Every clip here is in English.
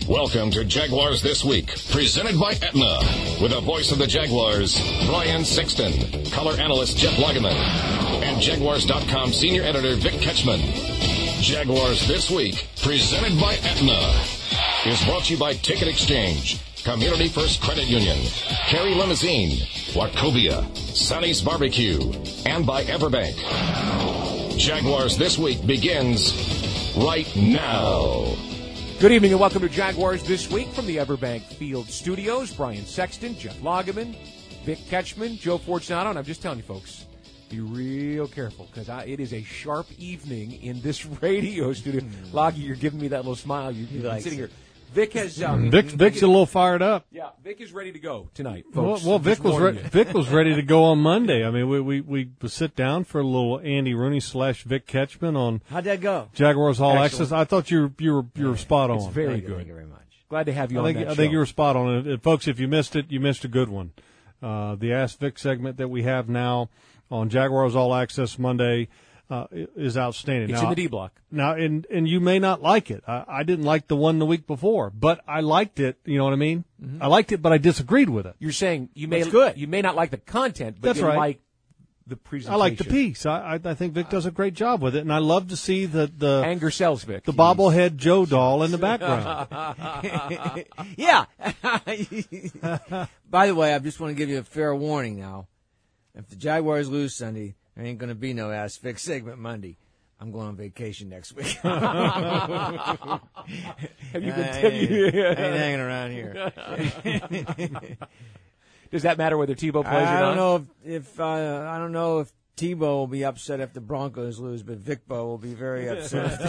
Welcome to Jaguars This Week, presented by Aetna. With the voice of the Jaguars, Brian Sexton, color analyst Jeff Lageman, and Jaguars.com senior editor Vic Ketchman. Jaguars This Week, presented by Aetna, is brought to you by Ticket Exchange, Community First Credit Union, Carey Limousine, Wachovia, Sonny's Barbecue, and by Everbank. Jaguars This Week begins right now. Good evening and welcome to Jaguars This Week from the Everbank Field Studios. Brian Sexton, Jeff Lageman, Vic Ketchman, Joe Fortunato, and I'm just telling you folks, be real careful because it is a sharp evening in this radio studio. Loggy, you're giving me that little smile. You're like sitting here. Vic has Vic's a little fired up. Yeah, Vic is ready to go tonight, folks. Well, Vic was ready to go on Monday. I mean, we sit down for a little Andy Rooney / Vic Ketchman on. How'd that go? Jaguars All Access. I thought you were spot on. It's very good. Thank you very much. Glad to have you on that show. I think you were spot on. And folks, if you missed it, you missed a good one. The Ask Vic segment that we have now on Jaguars All Access Monday is outstanding. It's now, in the D block. Now, and you may not like it. I didn't like the one the week before, but I liked it. You know what I mean? Mm-hmm. I liked it, but I disagreed with it. You're saying you may not like the content, but That's you right. like the presentation. I like the piece. I think Vic does a great job with it, and I love to see the anger sells, Vic. The bobblehead Joe doll in the background. Yeah. By the way, I just want to give you a fair warning now. If the Jaguars lose Sunday, there ain't going to be no Ask Vic segment Monday. I'm going on vacation next week. I ain't hanging around here. Does that matter whether Tebow plays or not? I don't know if Tebow will be upset if the Broncos lose, but Vic Bo will be very upset if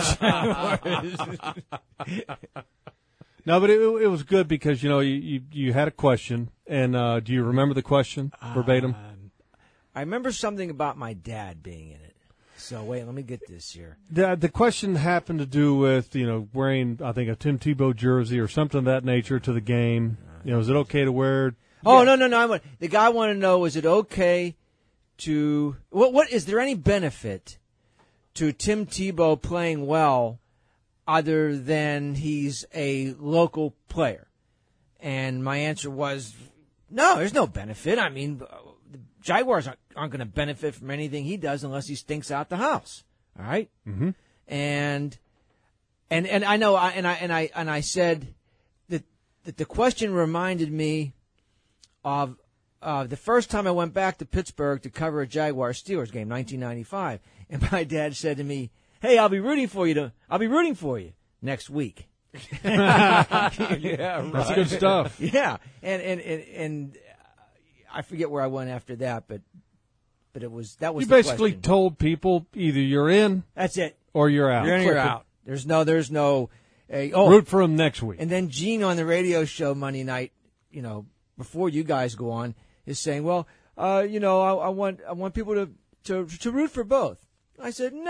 the Jaguars. No, but it was good because you had a question, and do you remember the question verbatim? I remember something about my dad being in it. So wait, let me get this here. The question happened to do with wearing, I think, a Tim Tebow jersey or something of that nature to the game. Is it okay to wear? Oh no! The guy wanted to know: is it okay to what? Is there any benefit to Tim Tebow playing well, other than he's a local player? And my answer was no. There's no benefit. I mean, the Jaguars aren't going to benefit from anything he does unless he stinks out the house. All right. Mm-hmm. And I know, I said that the question reminded me of the first time I went back to Pittsburgh to cover a Jaguars-Steelers game, 1995, and my dad said to me, "Hey, I'll be rooting for you next week." Yeah, right. That's good stuff. Yeah, and I forget where I went after that, but that was you the basically question. told people either you're in, That's it, or you're out. You're in or you're out. There's no. Root for him next week. And then Gene on the radio show Monday night, before you guys go on, is saying, "Well, I want people to root for both." I said, "No.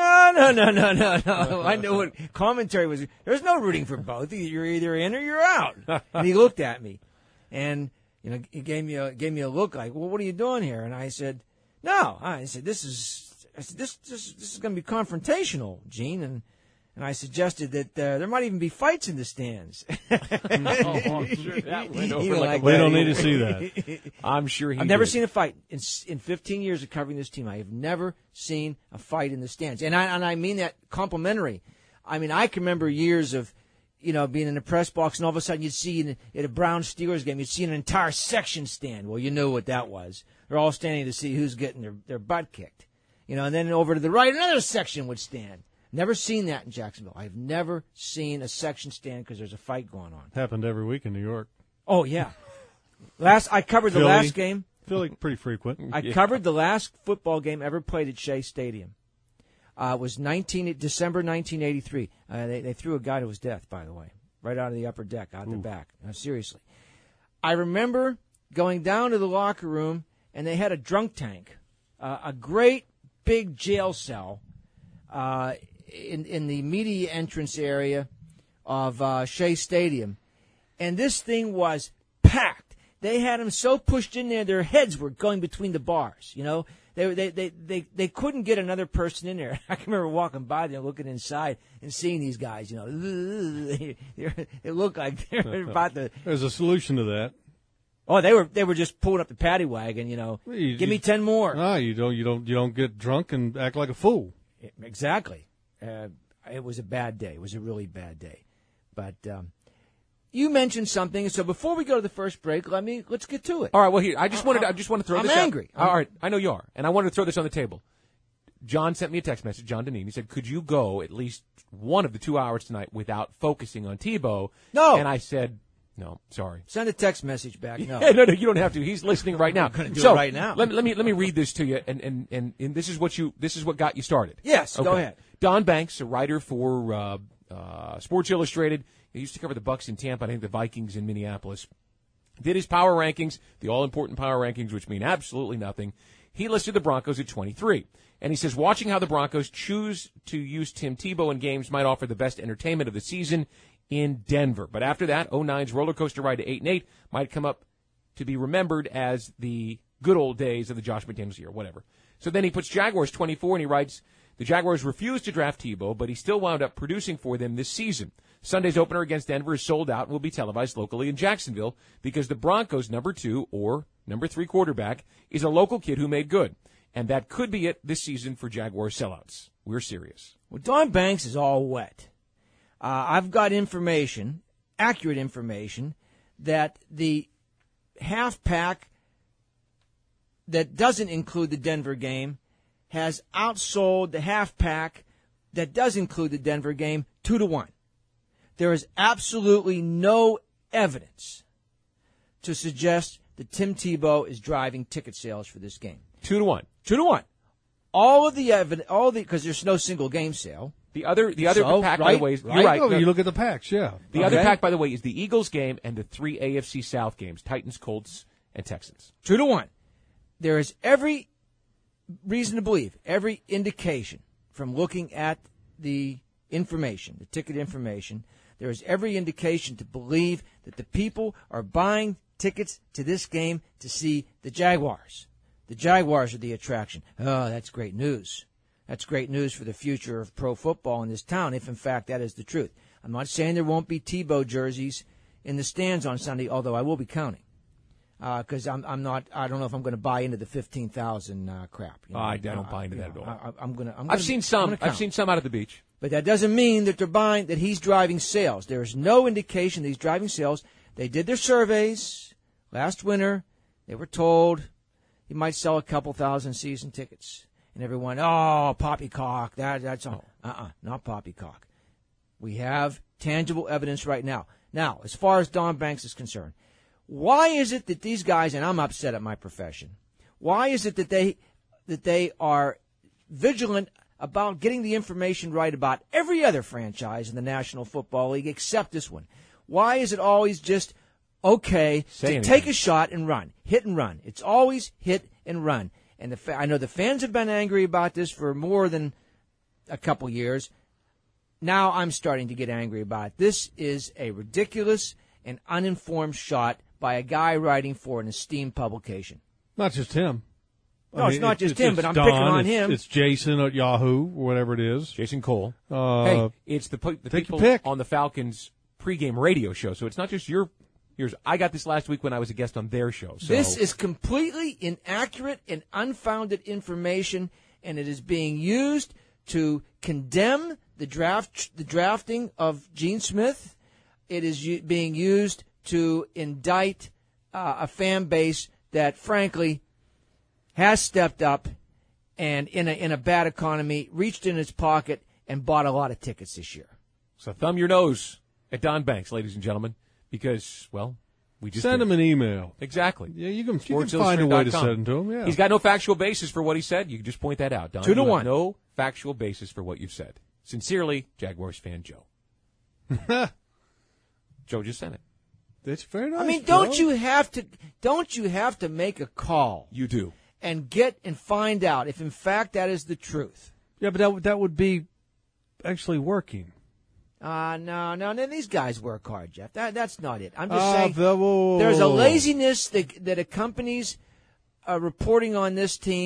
I know what commentary was. There's no rooting for both. You're either in or you're out." And he looked at me, and he gave me a look like, "Well, what are you doing here?" And I said, "No." I said, "This is going to be confrontational, Gene." And I suggested that there might even be fights in the stands. I'm sure that went over We don't need to see that. I'm sure he I've never did. seen a fight in 15 years of covering this team. I have never seen a fight in the stands, and I mean that complimentary. I mean, I can remember years of being in the press box, and all of a sudden you'd see at a Brown Steelers game, you'd see an entire section stand. Well, you know what that was. They're all standing to see who's getting their butt kicked. And then over to the right, another section would stand. Never seen that in Jacksonville. I've never seen a section stand because there's a fight going on. Happened every week in New York. Oh, yeah. I covered the last game. Philly, pretty frequent. I covered the last football game ever played at Shea Stadium. It was December 1983. They threw a guy to his death, by the way, right out of the upper deck, out the back. No, seriously. I remember going down to the locker room, and they had a drunk tank, a great big jail cell in the media entrance area of Shea Stadium. And this thing was packed. They had them so pushed in there, their heads were going between the bars, They couldn't get another person in there. I can remember walking by there, looking inside, and seeing these guys. You know, it looked like they were about to. There's a solution to that. Oh, they were just pulling up the paddy wagon. You know, give me 10 more. No, you don't get drunk and act like a fool. Exactly. It was a bad day. It was a really bad day. But you mentioned something, so before we go to the first break, let's get to it. All right. Well, here I just want to throw this. I'm angry. All right, I know you are, and I wanted to throw this on the table. John sent me a text message. John Deneen. He said, "Could you go at least one of the 2 hours tonight without focusing on Tebow?" No. And I said, "No, sorry." Send a text message back. No, no, you don't have to. He's listening right now. I'm going to do it right now. Let me read this to you, and this is what got you started. Yes, okay. Go ahead. Don Banks, a writer for Sports Illustrated. He used to cover the Bucs in Tampa, I think the Vikings in Minneapolis. Did his power rankings, the all-important power rankings, which mean absolutely nothing. He listed the Broncos at 23. And he says, watching how the Broncos choose to use Tim Tebow in games might offer the best entertainment of the season in Denver. But after that, 09's roller coaster ride to 8-8 might come up to be remembered as the good old days of the Josh McDaniels year, whatever. So then he puts Jaguars 24, and he writes, the Jaguars refused to draft Tebow, but he still wound up producing for them this season. Sunday's opener against Denver is sold out and will be televised locally in Jacksonville because the Broncos' number 2 or number 3 quarterback is a local kid who made good. And that could be it this season for Jaguar sellouts. We're serious. Well, Don Banks is all wet. I've got information, accurate information, that the half pack that doesn't include the Denver game has outsold the half pack that does include the Denver game 2-1. There is absolutely no evidence to suggest that Tim Tebow is driving ticket sales for this game. 2-1. 2-1. All of the evidence, because there's no single game sale. The other pack, by the way, you're right. right. Oh, you look at the packs, yeah. The other pack, by the way, is the Eagles game and the 3 AFC South games: Titans, Colts, and Texans. 2-1. There is every reason to believe, every indication from looking at the information, the ticket information, there is every indication to believe that the people are buying tickets to this game to see the Jaguars. The Jaguars are the attraction. Oh, that's great news. That's great news for the future of pro football in this town, if in fact that is the truth. I'm not saying there won't be Tebow jerseys in the stands on Sunday, although I will be counting. Because I don't know if I'm going to buy into the 15,000 crap. You know? I don't buy into that at all. I've seen some. I've seen some out at the beach. But that doesn't mean that that he's driving sales. There is no indication that he's driving sales. They did their surveys last winter. They were told he might sell a couple thousand season tickets. And everyone, poppycock. That's all. Not poppycock. We have tangible evidence right now. Now, as far as Don Banks is concerned, why is it that these guys, and I'm upset at my profession, why is it that they are vigilant about getting the information right about every other franchise in the National Football League except this one? Why is it always just okay to take a shot and run, hit and run? It's always hit and run. And I know the fans have been angry about this for more than a couple years. Now I'm starting to get angry about it. This is a ridiculous and uninformed shot by a guy writing for an esteemed publication. Not just him. No, it's not just him, but I'm picking on him. It's Jason at Yahoo, or whatever it is. Jason Cole. Hey, it's the people on the Falcons pregame radio show, so it's not just yours. I got this last week when I was a guest on their show. So. This is completely inaccurate and unfounded information, and it is being used to condemn the drafting of Gene Smith. It is being used to indict a fan base that, frankly, has stepped up and in a bad economy reached in its pocket and bought a lot of tickets this year. So thumb your nose at Don Banks, ladies and gentlemen, because, well, we just send him an email. Exactly. Yeah, you can find a way to send him to him. Yeah. He's got no factual basis for what he said. You can just point that out, Don. 2-1. No factual basis for what you've said. Sincerely, Jaguars fan Joe. Joe just sent it. That's very nice. I mean, don't you have to make a call? You do. And get and find out if in fact that is the truth. Yeah, but that would be actually working. No. These guys work hard, Jeff. That's not it. I'm just saying there's a laziness that accompanies reporting on this team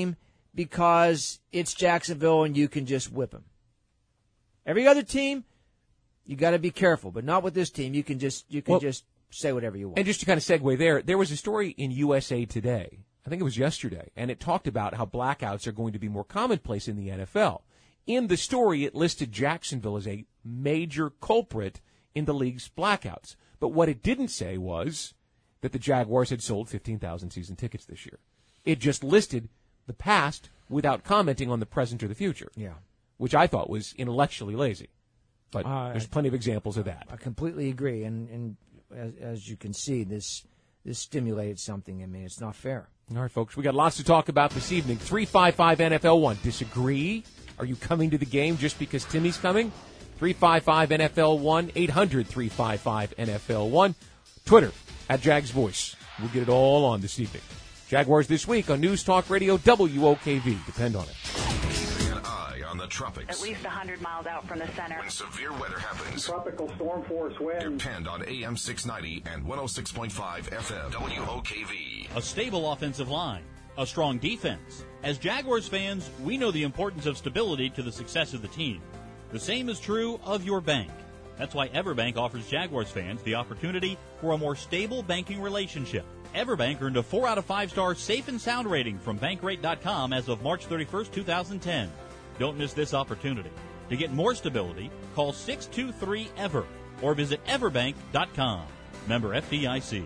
because it's Jacksonville and you can just whip them. Every other team, you got to be careful, but not with this team. You can just say whatever you want. And just to kind of segue there was a story in USA Today, I think it was yesterday, and it talked about how blackouts are going to be more commonplace in the NFL. In the story, it listed Jacksonville as a major culprit in the league's blackouts. But what it didn't say was that the Jaguars had sold 15,000 season tickets this year. It just listed the past without commenting on the present or the future. Yeah. Which I thought was intellectually lazy. But there's plenty of examples of that. I completely agree. And as you can see, this stimulated something in me. It's not fair. All right, folks, we got lots to talk about this evening. 355-NFL1. Disagree? Are you coming to the game just because Timmy's coming? 355-NFL1, 800-355-NFL1. Twitter, @JagsVoice. We'll get it all on this evening. Jaguars this week on News Talk Radio, WOKV. Depend on it. Keeping an eye on the tropics. At least 100 miles out from the center. When severe weather happens, tropical storm force winds. depend on AM 690 and 106.5 FM, WOKV. A stable offensive line, a strong defense. As Jaguars fans, we know the importance of stability to the success of the team. The same is true of your bank. That's why EverBank offers Jaguars fans the opportunity for a more stable banking relationship. EverBank earned a 4 out of 5 star safe and sound rating from Bankrate.com as of March 31st, 2010. Don't miss this opportunity. To get more stability, call 623-EVER or visit everbank.com. Member FDIC.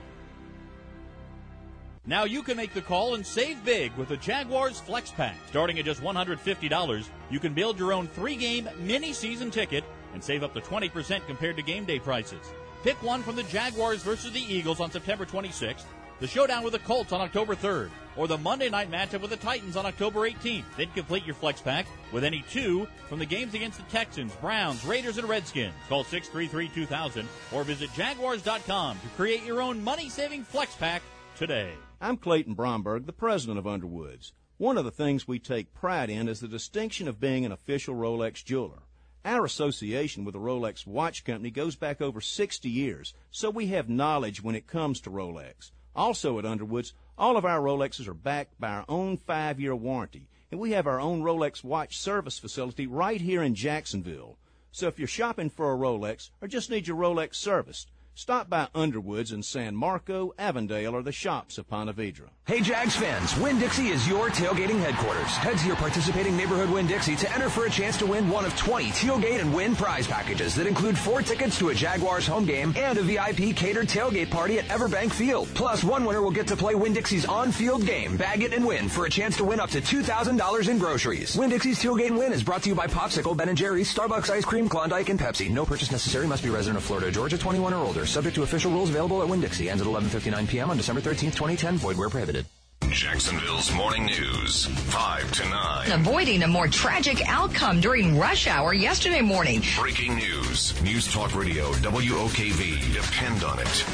Now you can make the call and save big with the Jaguars Flex Pack. Starting at just $150, you can build your own 3-game mini-season ticket and save up to 20% compared to game day prices. Pick one from the Jaguars versus the Eagles on September 26th, the showdown with the Colts on October 3rd, or the Monday night matchup with the Titans on October 18th. Then complete your Flex Pack with any two from the games against the Texans, Browns, Raiders, and Redskins. Call 633-2000 or visit Jaguars.com to create your own money-saving Flex Pack today. I'm Clayton Bromberg, the president of Underwoods. One of the things we take pride in is the distinction of being an official Rolex jeweler. Our association with the Rolex Watch Company goes back over 60 years, so we have knowledge when it comes to Rolex. Also at Underwoods, all of our Rolexes are backed by our own 5-year warranty, and we have our own Rolex watch service facility right here in Jacksonville. So if you're shopping for a Rolex or just need your Rolex serviced, stop by Underwoods in San Marco, Avondale, or the shops of Ponte Vedra. Hey Jags fans, Winn-Dixie is your tailgating headquarters. Head to your participating neighborhood Winn-Dixie to enter for a chance to win one of 20 tailgate and win prize packages that include 4 tickets to a Jaguars home game and a VIP catered tailgate party at Everbank Field. Plus, one winner will get to play Winn-Dixie's on-field game, bag it and win for a chance to win up to $2,000 in groceries. Winn-Dixie's Tailgate and Win is brought to you by Popsicle, Ben & Jerry's, Starbucks Ice Cream, Klondike, and Pepsi. No purchase necessary. Must be resident of Florida, Georgia, 21 or older. Subject to official rules. Available at Winn-Dixie. Ends at 11:59 p.m. on December 13th, 2010. Void where prohibited. Jacksonville's morning news, 5 to 9. Avoiding a more tragic outcome during rush hour yesterday morning. Breaking news. News Talk Radio, WOKV. Depend on it.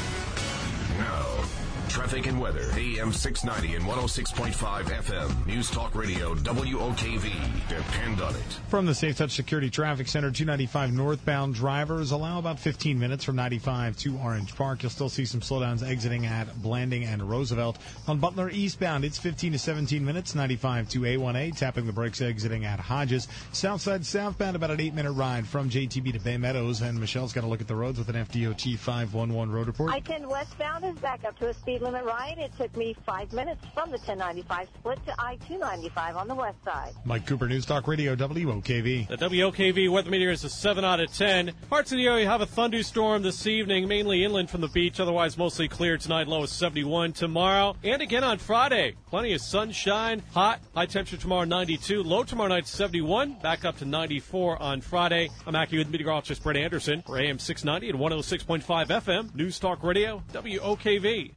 Now, traffic and weather. AM 690 and 106.5 FM. News Talk Radio, WOKV. Depend on it. From the Safe Touch Security Traffic Center, 295 northbound drivers allow about 15 minutes from 95 to Orange Park. You'll still see some slowdowns exiting at Blanding and Roosevelt. On Butler eastbound, it's 15 to 17 minutes, 95 to A1A, tapping the brakes exiting at Hodges. Southside southbound, about an 8-minute ride from JTB to Bay Meadows. And Michelle's got to look at the roads with an FDOT 511 road report. I-10 westbound is back up to a speed limit right. It took me 5 minutes from the 1095 split to I-295 on the west side. Mike Cooper, News Talk Radio, WOKV. The WOKV weather meter is a 7 out of 10. Parts of the area have a thunderstorm this evening, mainly inland from the beach. Otherwise, mostly clear tonight, low is 71 tomorrow. And again on Friday, plenty of sunshine, hot, high temperature tomorrow 92, low tomorrow night 71, back up to 94 on Friday. I'm AccuWeather meteorologist Brett Anderson for AM 690 and 106.5 FM, News Talk Radio, WOKV.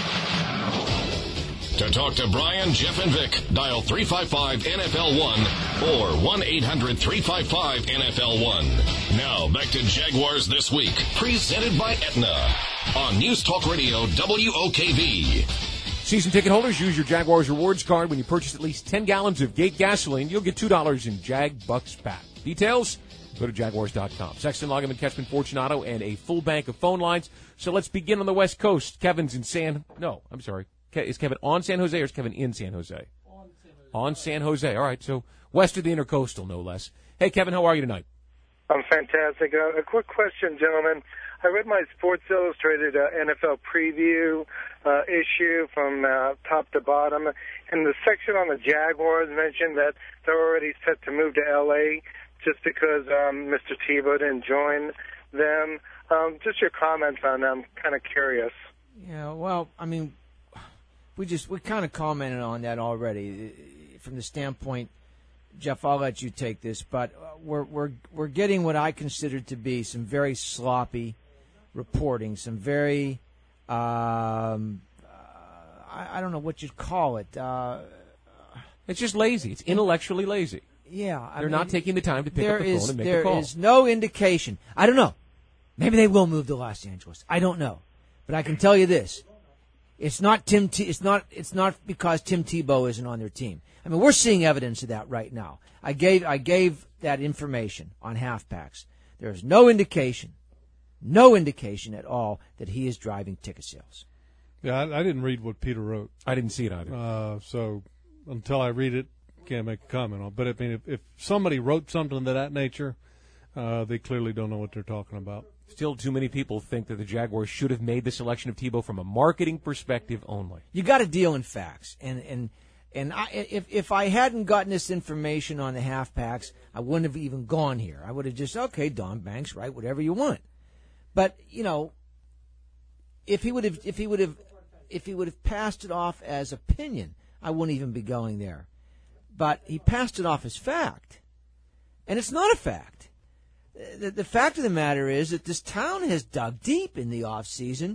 To talk to Brian, Jeff, and Vic, dial 355-NFL-1 or 1-800-355-NFL-1. Now, back to Jaguars This Week, presented by Aetna on News Talk Radio, WOKV. Season ticket holders, use your Jaguars rewards card. When you purchase at least 10 gallons of Gate gasoline, you'll get $2 in Jag Bucks back. Details? Go to Jaguars.com. Sexton, Loggeman, Ketchman, Fortunato, and a full bank of phone lines. So let's begin on the West Coast. Kevin's in is Kevin on San Jose or is Kevin in San Jose? on San Jose. All right, so west of the Intercoastal, no less. Hey, Kevin, how are you tonight? I'm fantastic. A quick question, gentlemen. I read my Sports Illustrated NFL preview issue from top to bottom, and the section on the Jaguars mentioned that they're already set to move to L.A. just because Mr. Tebow didn't join them. Just your comments on them. I'm kind of curious. Yeah, well, I mean, we kind of commented on that already from the standpoint. Jeff, I'll let you take this, but we're getting what I consider to be some very sloppy reporting, some very I don't know what you'd call it. It's just lazy. It's intellectually lazy. Yeah, they're not taking the time to pick up the phone and make a call. There is no indication. I don't know. Maybe they will move to Los Angeles. I don't know, but I can tell you this: it's not It's not because Tim Tebow isn't on their team. I mean, we're seeing evidence of that right now. I gave that information on halfbacks. There is no indication at all that he is driving ticket sales. Yeah, I didn't read what Peter wrote. I didn't see it either. So until I read it, can't make a comment on it. But I mean, if somebody wrote something of that nature, they clearly don't know what they're talking about. Still, too many people think that the Jaguars should have made the selection of Tebow from a marketing perspective only. You got to deal in facts, and if I hadn't gotten this information on the halfbacks, I wouldn't have even gone here. I would have just, okay, Don Banks, write whatever you want. But if he would have passed it off as opinion, I wouldn't even be going there. But he passed it off as fact, and it's not a fact. The fact of the matter is that this town has dug deep in the off season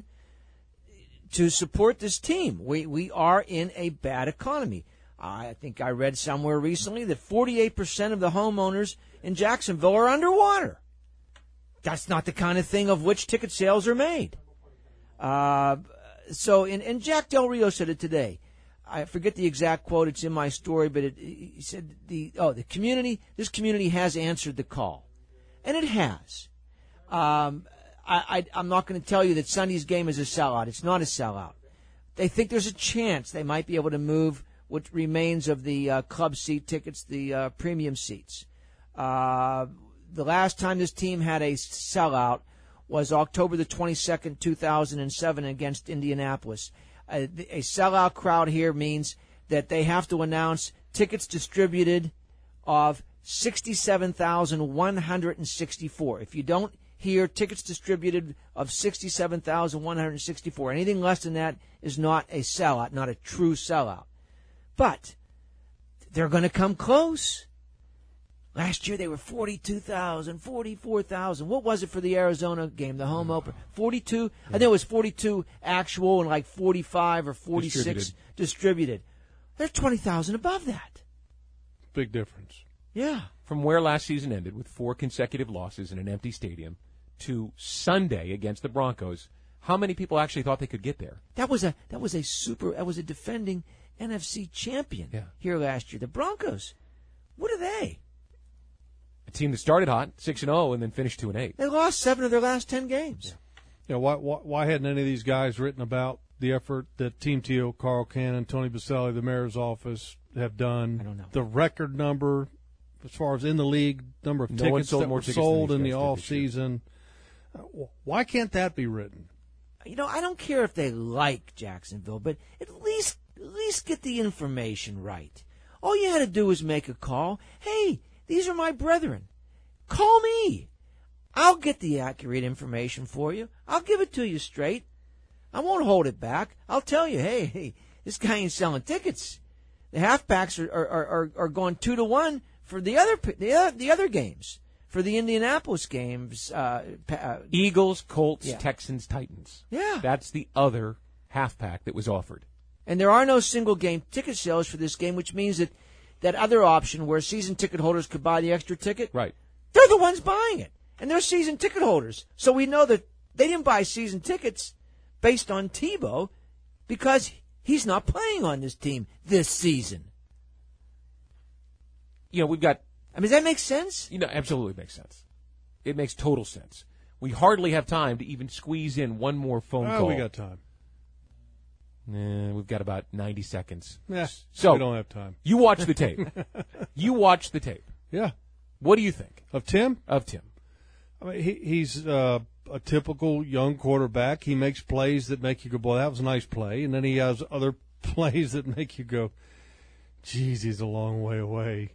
to support this team. We are in a bad economy. I think I read somewhere recently that 48% of the homeowners in Jacksonville are underwater. That's not the kind of thing of which ticket sales are made. And Jack Del Rio said it today. I forget the exact quote. It's in my story, but he said this community has answered the call. And it has. I'm not going to tell you that Sunday's game is a sellout. It's not a sellout. They think there's a chance they might be able to move what remains of the club seat tickets, the premium seats. The last time this team had a sellout was October the 22nd, 2007 against Indianapolis. A sellout crowd here means that they have to announce tickets distributed of 67,164. If you don't hear tickets distributed of 67,164, anything less than that is not a sellout, not a true sellout. But they're going to come close. Last year they were 42,000, 44,000. What was it for the Arizona game, the home opener? 42? I think it was 42 actual and like 45 or 46 distributed. They're 20,000 above that. Big difference. Yeah. From where last season ended with 4 consecutive losses in an empty stadium to Sunday against the Broncos, how many people actually thought they could get there? That was a defending NFC champion here last year. The Broncos, what are they? A team that started hot, 6-0, and then finished 2-8. They lost 7 of their last 10 games. Yeah. Why hadn't any of these guys written about the effort that Team T.O., Carl Cannon, Tony Baselli, the mayor's office have done? I don't know. The record number, as far as in the league, number of tickets that were sold in the off season. Why can't that be written? I don't care if they like Jacksonville, but at least get the information right. All you had to do was make a call. Hey, these are my brethren. Call me. I'll get the accurate information for you. I'll give it to you straight. I won't hold it back. I'll tell you, hey, this guy ain't selling tickets. The halfbacks are going 2-1 for the other games, for the Indianapolis games. Eagles, Colts, Texans, Titans. Yeah. That's the other halfpack that was offered. And there are no single-game ticket sales for this game, which means that other option where season ticket holders could buy the extra ticket, right? They're the ones buying it, and they're season ticket holders. So we know that they didn't buy season tickets based on Tebow because he's not playing on this team this season. We've got... does that make sense? Absolutely makes sense. It makes total sense. We hardly have time to even squeeze in one more phone call. We got time. We've got about 90 seconds. Yeah, so we don't have time. You watch the tape. You watch the tape. Yeah. What do you think of Tim? Of Tim. I mean, he's a typical young quarterback. He makes plays that make you go, boy, that was a nice play. And then he has other plays that make you go, geez, he's a long way away.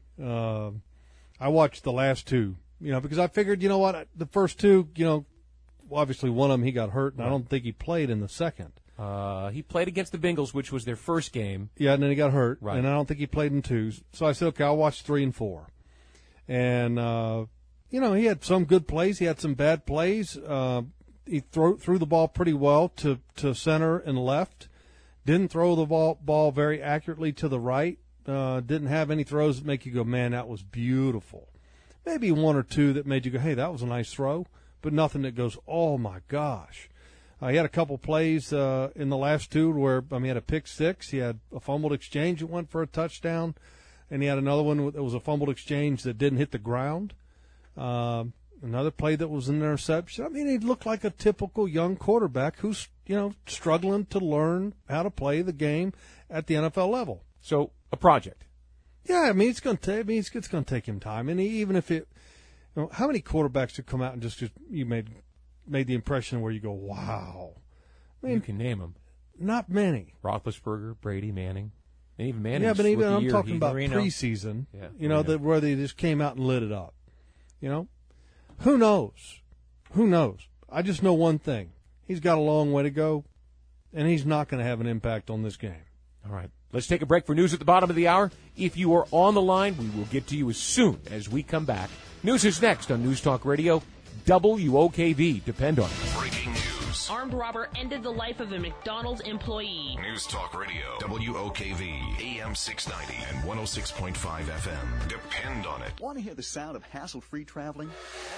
I watched the last two, because I figured, you know what, the first two, obviously one of them he got hurt, and I don't think he played in the second. He played against the Bengals, which was their first game. Yeah, and then he got hurt, right. And I don't think he played in two. So I said, okay, I'll watch 3 and 4. And, he had some good plays. He had some bad plays. He threw the ball pretty well to center and left. Didn't throw the ball very accurately to the right. Didn't have any throws that make you go, man, that was beautiful. Maybe one or two that made you go, hey, that was a nice throw, but nothing that goes, oh, my gosh. He had a couple plays in the last two where, he had a pick six. He had a fumbled exchange that went for a touchdown, and he had another one that was a fumbled exchange that didn't hit the ground. Another play that was an interception. He looked like a typical young quarterback who's, struggling to learn how to play the game at the NFL level. So a project. Yeah, it's going to take him time. And even if it, how many quarterbacks have come out and just you made the impression where you go, wow. You can name them. Not many. Roethlisberger, Brady, Manning. And even Manning. Yeah, but even I'm year, talking about Marino. preseason. Yeah, where they just came out and lit it up. Who knows? Who knows? I just know one thing. He's got a long way to go, and he's not going to have an impact on this game. All right. Let's take a break for news at the bottom of the hour. If you are on the line, we will get to you as soon as we come back. News is next on News Talk Radio, WOKV. Depend on it. Breaking news. Armed robber ended the life of a McDonald's employee. News Talk Radio, WOKV, AM 690 and 106.5 FM. Depend on it. Want to hear the sound of hassle-free traveling?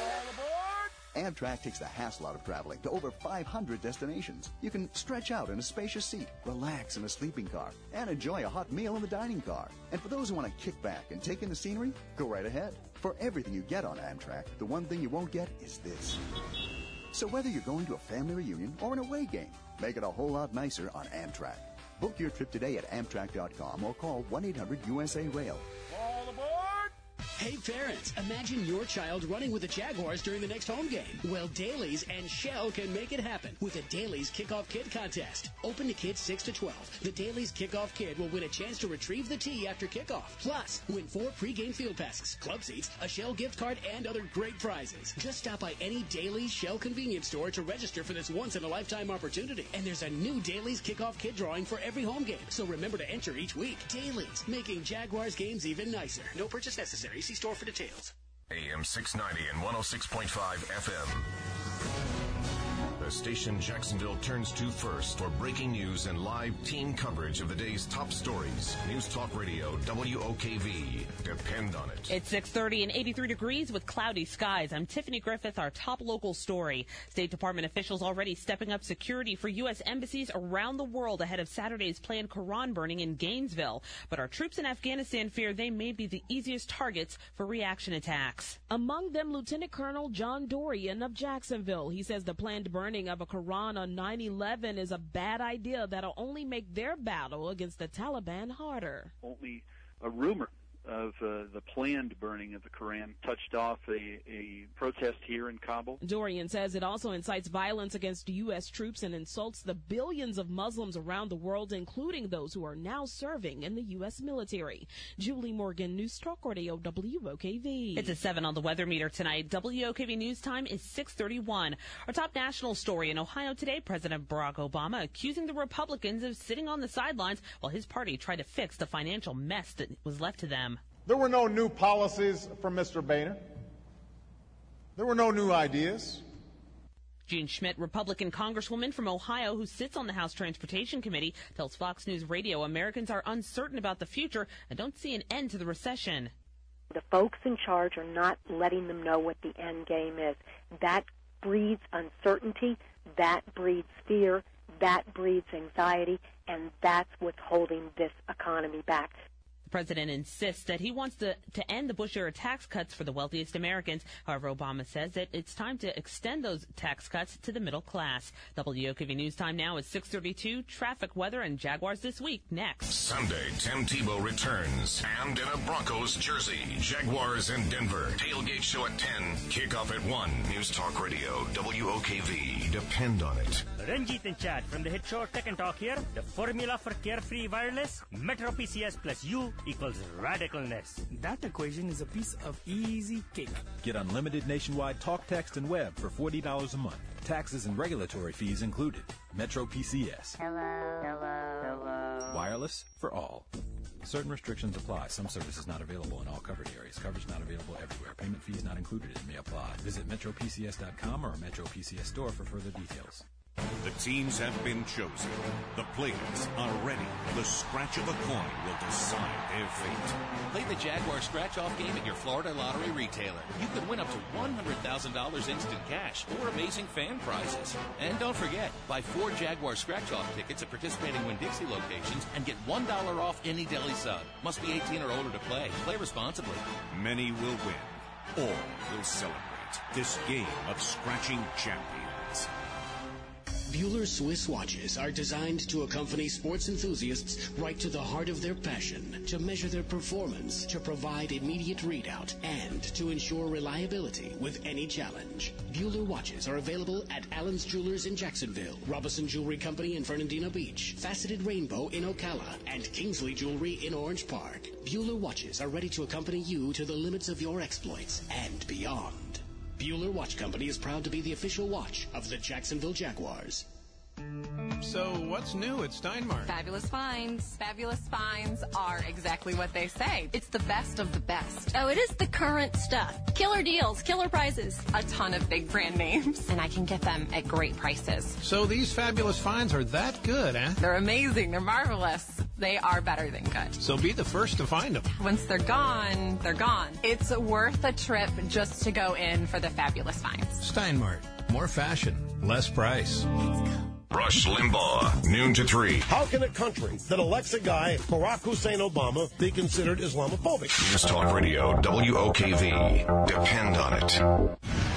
Amtrak takes the hassle out of traveling to over 500 destinations. You can stretch out in a spacious seat, relax in a sleeping car, and enjoy a hot meal in the dining car. And for those who want to kick back and take in the scenery, go right ahead. For everything you get on Amtrak, the one thing you won't get is this. So whether you're going to a family reunion or an away game, make it a whole lot nicer on Amtrak. Book your trip today at Amtrak.com or call 1-800-USA-RAIL. All aboard! Hey parents, imagine your child running with the Jaguars during the next home game. Well, Dailies and Shell can make it happen with a Dailies Kickoff Kid contest. Open to kids 6 to 12. The Dailies Kickoff Kid will win a chance to retrieve the tee after kickoff. Plus, win 4 pregame field passes, club seats, a Shell gift card, and other great prizes. Just stop by any Dailies Shell convenience store to register for this once-in-a-lifetime opportunity. And there's a new Dailies Kickoff Kid drawing for every home game, so remember to enter each week. Dailies, making Jaguars games even nicer. No purchase necessary. See store for details. AM 690 and 106.5 FM. The station Jacksonville turns to first for breaking news and live team coverage of the day's top stories. News Talk Radio, WOKV. Depend on it. It's 6:30 and 83 degrees with cloudy skies. I'm Tiffany Griffith, our top local story. State Department officials already stepping up security for U.S. embassies around the world ahead of Saturday's planned Quran burning in Gainesville. But our troops in Afghanistan fear they may be the easiest targets for reaction attacks. Among them, Lieutenant Colonel John Dorian of Jacksonville. He says the planned burning of a Quran on 9/11 is a bad idea that'll only make their battle against the Taliban harder. Only a rumor of the planned burning of the Quran touched off a protest here in Kabul. Dorian says it also incites violence against U.S. troops and insults the billions of Muslims around the world, including those who are now serving in the U.S. military. Julie Morgan, News Talk Radio, WOKV. It's a 7 on the weather meter tonight. WOKV News Time is 6:31. Our top national story in Ohio today, President Barack Obama accusing the Republicans of sitting on the sidelines while his party tried to fix the financial mess that was left to them. There were no new policies from Mr. Boehner. There were no new ideas. Jean Schmidt, Republican Congresswoman from Ohio who sits on the House Transportation Committee, tells Fox News Radio Americans are uncertain about the future and don't see an end to the recession. The folks in charge are not letting them know what the end game is. That breeds uncertainty, that breeds fear, that breeds anxiety, and that's what's holding this economy back. president insists that he wants to end the Bush-era tax cuts for the wealthiest Americans. However, Obama says that it's time to extend those tax cuts to the middle class. WOKV News Time now is 6:32. Traffic, weather, and Jaguars this week. Next. Sunday, Tim Tebow returns. And in a Broncos jersey. Jaguars in Denver. Tailgate show at 10. Kickoff at 1. News Talk Radio. WOKV. Depend on it. Ranjit and Chad from the hit show Tech and Talk here. The formula for carefree wireless, Metro PCS plus U equals radicalness. That equation is a piece of easy cake. Get unlimited nationwide talk, text, and web for $40 a month. Taxes and regulatory fees included. Metro PCS. Hello. Wireless for all. Certain restrictions apply. Some services not available in all covered areas. Coverage not available everywhere. Payment fees not included and may apply. Visit MetroPCS.com or a Metro PCS store for further details. The teams have been chosen. The players are ready. The scratch of a coin will decide their fate. Play the Jaguar scratch-off game at your Florida Lottery retailer. You could win up to $100,000 instant cash or amazing fan prizes. And don't forget, buy 4 Jaguar scratch-off tickets at participating Winn-Dixie locations and get $1 off any deli sub. Must be 18 or older to play. Play responsibly. Many will win. All will celebrate this game of scratching champions. Bueller Swiss watches are designed to accompany sports enthusiasts right to the heart of their passion, to measure their performance, to provide immediate readout, and to ensure reliability with any challenge. Bueller watches are available at Allen's Jewelers in Jacksonville, Robinson Jewelry Company in Fernandina Beach, Faceted Rainbow in Ocala, and Kingsley Jewelry in Orange Park. Bueller watches are ready to accompany you to the limits of your exploits and beyond. Bueller Watch Company is proud to be the official watch of the Jacksonville Jaguars. So what's new at Steinmart? Fabulous finds. Fabulous finds are exactly what they say. It's the best of the best. Oh, it is the current stuff. Killer deals, killer prices. A ton of big brand names. And I can get them at great prices. So these fabulous finds are that good, eh? They're amazing. They're marvelous. They are better than good. So be the first to find them. Once they're gone, they're gone. It's worth a trip just to go in for the fabulous finds. Steinmart. More fashion, less price. Let's go. Rush Limbaugh, noon to 3. How can a country that elects a guy, Barack Hussein Obama, be considered Islamophobic? News Talk Radio, WOKV. Depend on it.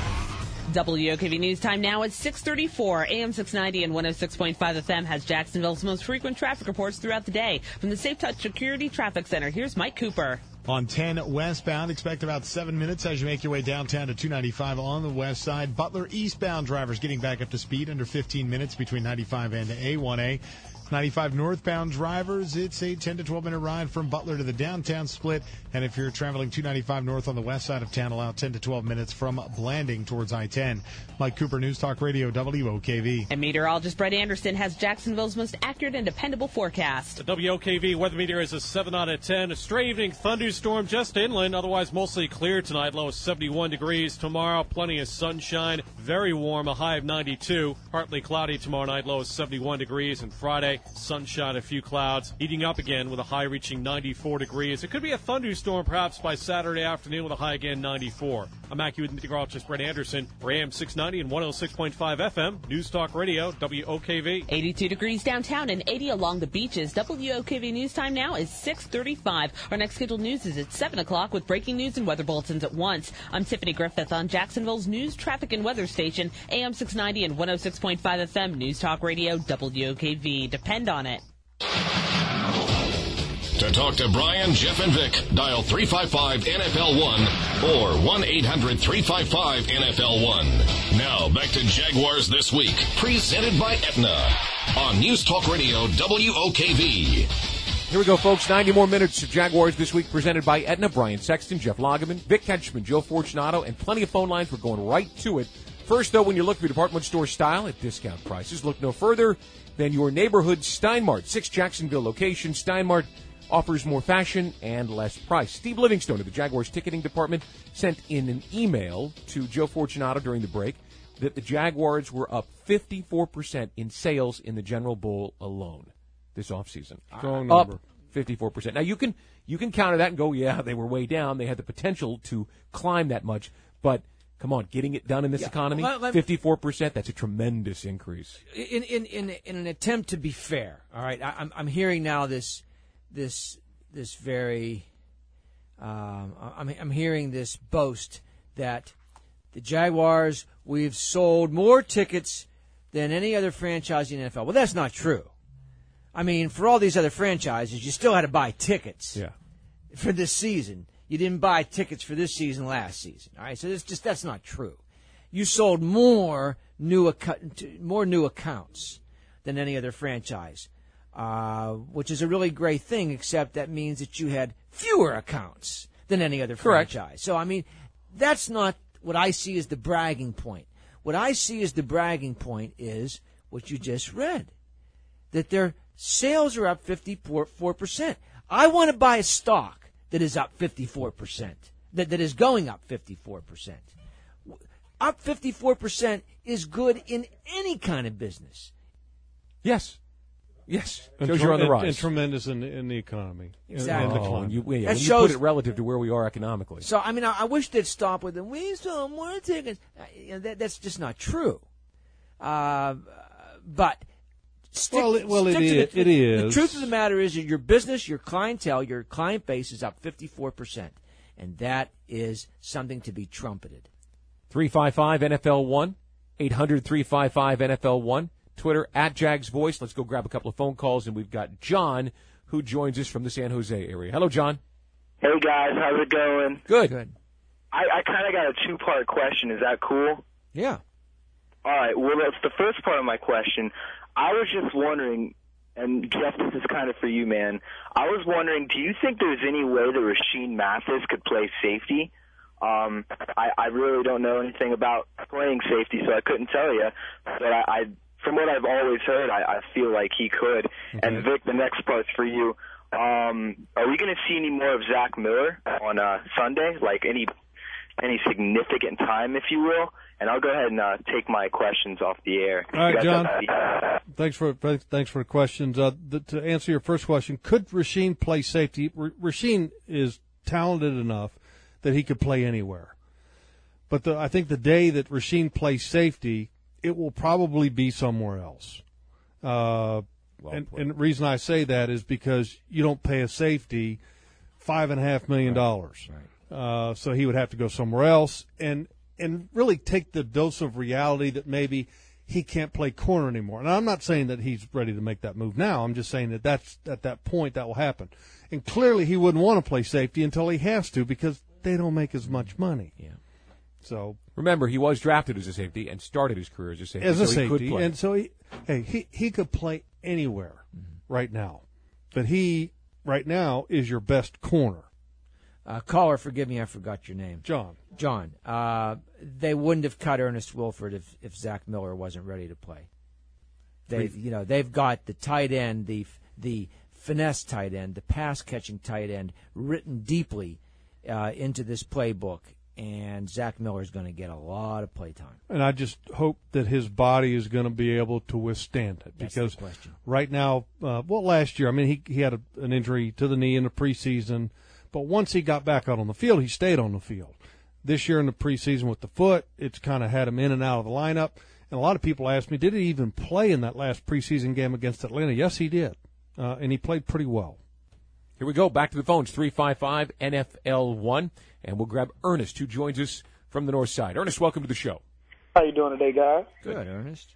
WOKV News Time now at 6:34. AM 690 and 106.5 FM has Jacksonville's most frequent traffic reports throughout the day. From the Safe Touch Security Traffic Center, here's Mike Cooper. On 10 westbound, expect about 7 minutes as you make your way downtown to 295 on the west side. Butler eastbound drivers getting back up to speed under 15 minutes between 95 and A1A. 95 northbound drivers, it's a 10 to 12 minute ride from Butler to the downtown split. And if you're traveling 295 north on the west side of town, allow 10 to 12 minutes from Blanding towards I-10. Mike Cooper, News Talk Radio, WOKV. And meteorologist Brett Anderson has Jacksonville's most accurate and dependable forecast. The WOKV weather meter is a 7 out of 10. A stray evening thunderstorm just inland, otherwise mostly clear tonight. Low of 71 degrees. Tomorrow, plenty of sunshine. Very warm, a high of 92. Partly cloudy tomorrow night, low of 71 degrees. And Friday, sunshine, a few clouds. Heating up again with a high reaching 94 degrees. It could be a thunderstorm perhaps by Saturday afternoon with a high again 94. I'm AccuWeather meteorologist Brett Anderson for AM 690 and 106.5 FM. News Talk Radio, WOKV. 82 degrees downtown and 80 along the beaches. WOKV News Time now is 6:35. Our next scheduled news is at 7 o'clock with breaking news and weather bulletins at once. I'm Tiffany Griffith on Jacksonville's news, traffic, and weather station, AM 690 and 106.5 FM. News Talk Radio, WOKV. Depend on it. To talk to Brian, Jeff, and Vic, dial 355-NFL-1 or 1-800-355-NFL-1. Now, back to Jaguars This Week, presented by Aetna on News Talk Radio, WOKV. Here we go, folks. 90 more minutes of Jaguars This Week, presented by Aetna. Brian Sexton, Jeff Lageman, Vic Ketchman, Joe Fortunato, and plenty of phone lines. We're going right to it. First, though, when you look for department store style at discount prices, look no further than your neighborhood Steinmart. 6 Jacksonville locations. Steinmart offers more fashion and less price. Steve Livingstone of the Jaguars ticketing department sent in an email to Joe Fortunato during the break that the Jaguars were up 54% in sales in the General Bowl alone this offseason. Strong number. Up 54%. Now, you can counter that and go, yeah, they were way down. They had the potential to climb that much. But, come on, getting it done in this economy, 54%, that's a tremendous increase. In an attempt to be fair, all right, I'm hearing now this very. I'm hearing this boast that the Jaguars, we've sold more tickets than any other franchise in the NFL. Well, that's not true. I mean, for all these other franchises, you still had to buy tickets for this season. You didn't buy tickets for this season last season. All right, so that's not true. You sold more new accounts than any other franchise, which is a really great thing, except that means that you had fewer accounts than any other franchise. So, I mean, that's not what I see as the bragging point. What I see as the bragging point is what you just read, that their sales are up 54%. I want to buy a stock that is up 54%, that is going up 54%. Up 54% is good in any kind of business. Yes. And Shows you're on the rise. And tremendous in the economy. Exactly. In the When you put it relative to where we are economically. So, I mean, I wish they'd stop with them. We sold more tickets. That's just not true. But it is. The truth of the matter is that your business, your clientele, your client base is up 54%. And that is something to be trumpeted. 355-NFL-1, 800-355-NFL-1. Twitter, @JagsVoice. Let's go grab a couple of phone calls, and we've got John, who joins us from the San Jose area. Hello, John. Hey, guys. How's it going? Good. I kind of got a two-part question. Is that cool? Yeah. All right. Well, that's the first part of my question. I was just wondering, and Jeff, this is kind of for you, man. I was wondering, do you think there's any way that Rasheed Mathis could play safety? I really don't know anything about playing safety, so I couldn't tell you. But from what I've always heard, I feel like he could. Okay. And Vic, the next part's for you. Are we going to see any more of Zach Miller on Sunday? Like any significant time, if you will? And I'll go ahead and take my questions off the air. All right, John. Thanks for the questions. To answer your first question, could Rasheed play safety? Rasheed is talented enough that he could play anywhere. But I think the day that Rasheed plays safety, it will probably be somewhere else. And the reason I say that is because you don't pay a safety $5.5 million. Right. So he would have to go somewhere else and really take the dose of reality that maybe he can't play corner anymore. And I'm not saying that he's ready to make that move now. I'm just saying that that's at that point that will happen. And clearly he wouldn't want to play safety until he has to because they don't make as much money. Yeah. So remember, he was drafted as a safety and started his career as a safety. He could play. And so he could play anywhere right now. But he right now is your best corner. Caller, forgive me, I forgot your name. John. They wouldn't have cut Ernest Wilford if Zach Miller wasn't ready to play. They've got the tight end, the finesse tight end, the pass catching tight end written deeply into this playbook, and Zach Miller is going to get a lot of play time. And I just hope that his body is going to be able to withstand it. That's because the question. Right now, last year, I mean, he had an injury to the knee in the preseason, but once he got back out on the field, he stayed on the field. This year in the preseason with the foot, it's kind of had him in and out of the lineup. And a lot of people ask me, did he even play in that last preseason game against Atlanta? Yes, he did. And he played pretty well. Here we go. Back to the phones, 355-NFL-1. And we'll grab Ernest, who joins us from the north side. Ernest, welcome to the show. How you doing today, guys? Good, Ernest.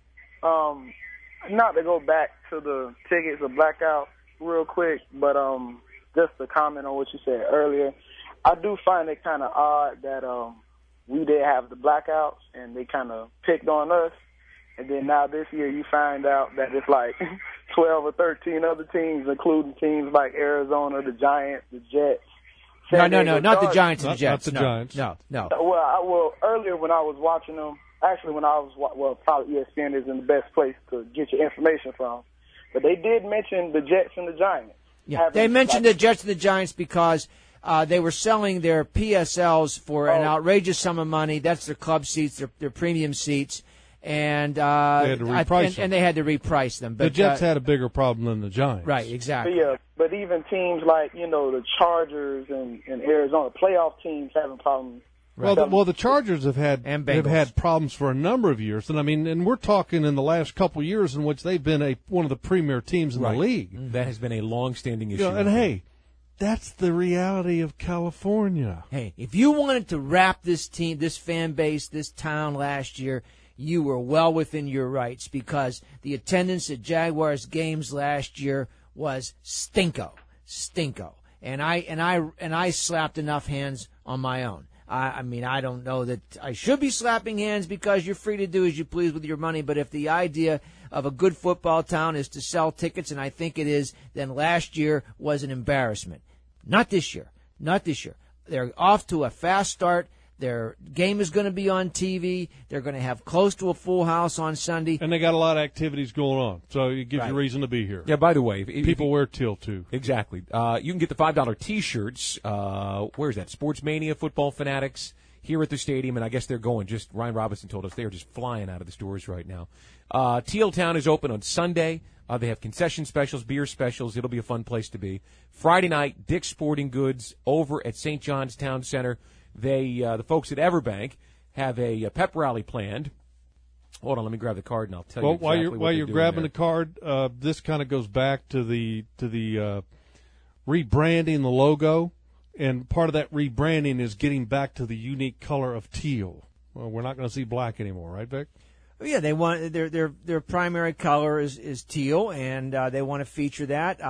Not to go back to the tickets or blackout real quick, but just to comment on what you said earlier. I do find it kind of odd that we did have the blackouts and they kind of picked on us. And then now this year you find out that it's like 12 or 13 other teams, including teams like Arizona, the Giants, the Jets. No, not the Giants and the Jets. Not the Giants. No. Well, earlier when I was watching them, actually when I was, probably ESPN isn't the best place to get your information from. But they did mention the Jets and the Giants. Yeah, they mentioned the Jets and the Giants because they were selling their PSLs for an outrageous sum of money. That's their club seats, their premium seats. And they had to reprice them. And they had to reprice them. But the Jets had a bigger problem than the Giants. Right, exactly. Yeah, but even teams like, the Chargers and Arizona, playoff teams having problems. Right. Well, the Chargers have had problems for a number of years. And we're talking in the last couple of years in which they've been one of the premier teams in the league. That has been a long-standing issue. And hey, that's the reality of California. Hey, if you wanted to wrap this team, this fan base, this town last year, you were well within your rights because the attendance at Jaguars games last year was stinko. And I slapped enough hands on my own. I mean, I don't know that I should be slapping hands because you're free to do as you please with your money, but if the idea of a good football town is to sell tickets, and I think it is, then last year was an embarrassment. Not this year. They're off to a fast start. Their game is going to be on TV. They're going to have close to a full house on Sunday. And they got a lot of activities going on, so it gives you reason to be here. Yeah, by the way. People wear teal, too. Exactly. You can get the $5 T-shirts. Where's that? Sports Mania, Football Fanatics here at the stadium, and I guess they're going. Just Ryan Robinson told us they are just flying out of the stores right now. Teal Town is open on Sunday. They have concession specials, beer specials. It'll be a fun place to be. Friday night, Dick's Sporting Goods over at St. John's Town Center. The folks at Everbank have a pep rally planned. Hold on, let me grab the card and I'll tell you exactly while you're grabbing the card. This kind of goes back to the rebranding the logo, and part of that rebranding is getting back to the unique color of teal. Well, we're not going to see black anymore, right, Vic? Yeah, they want their primary color is teal, and they want to feature that.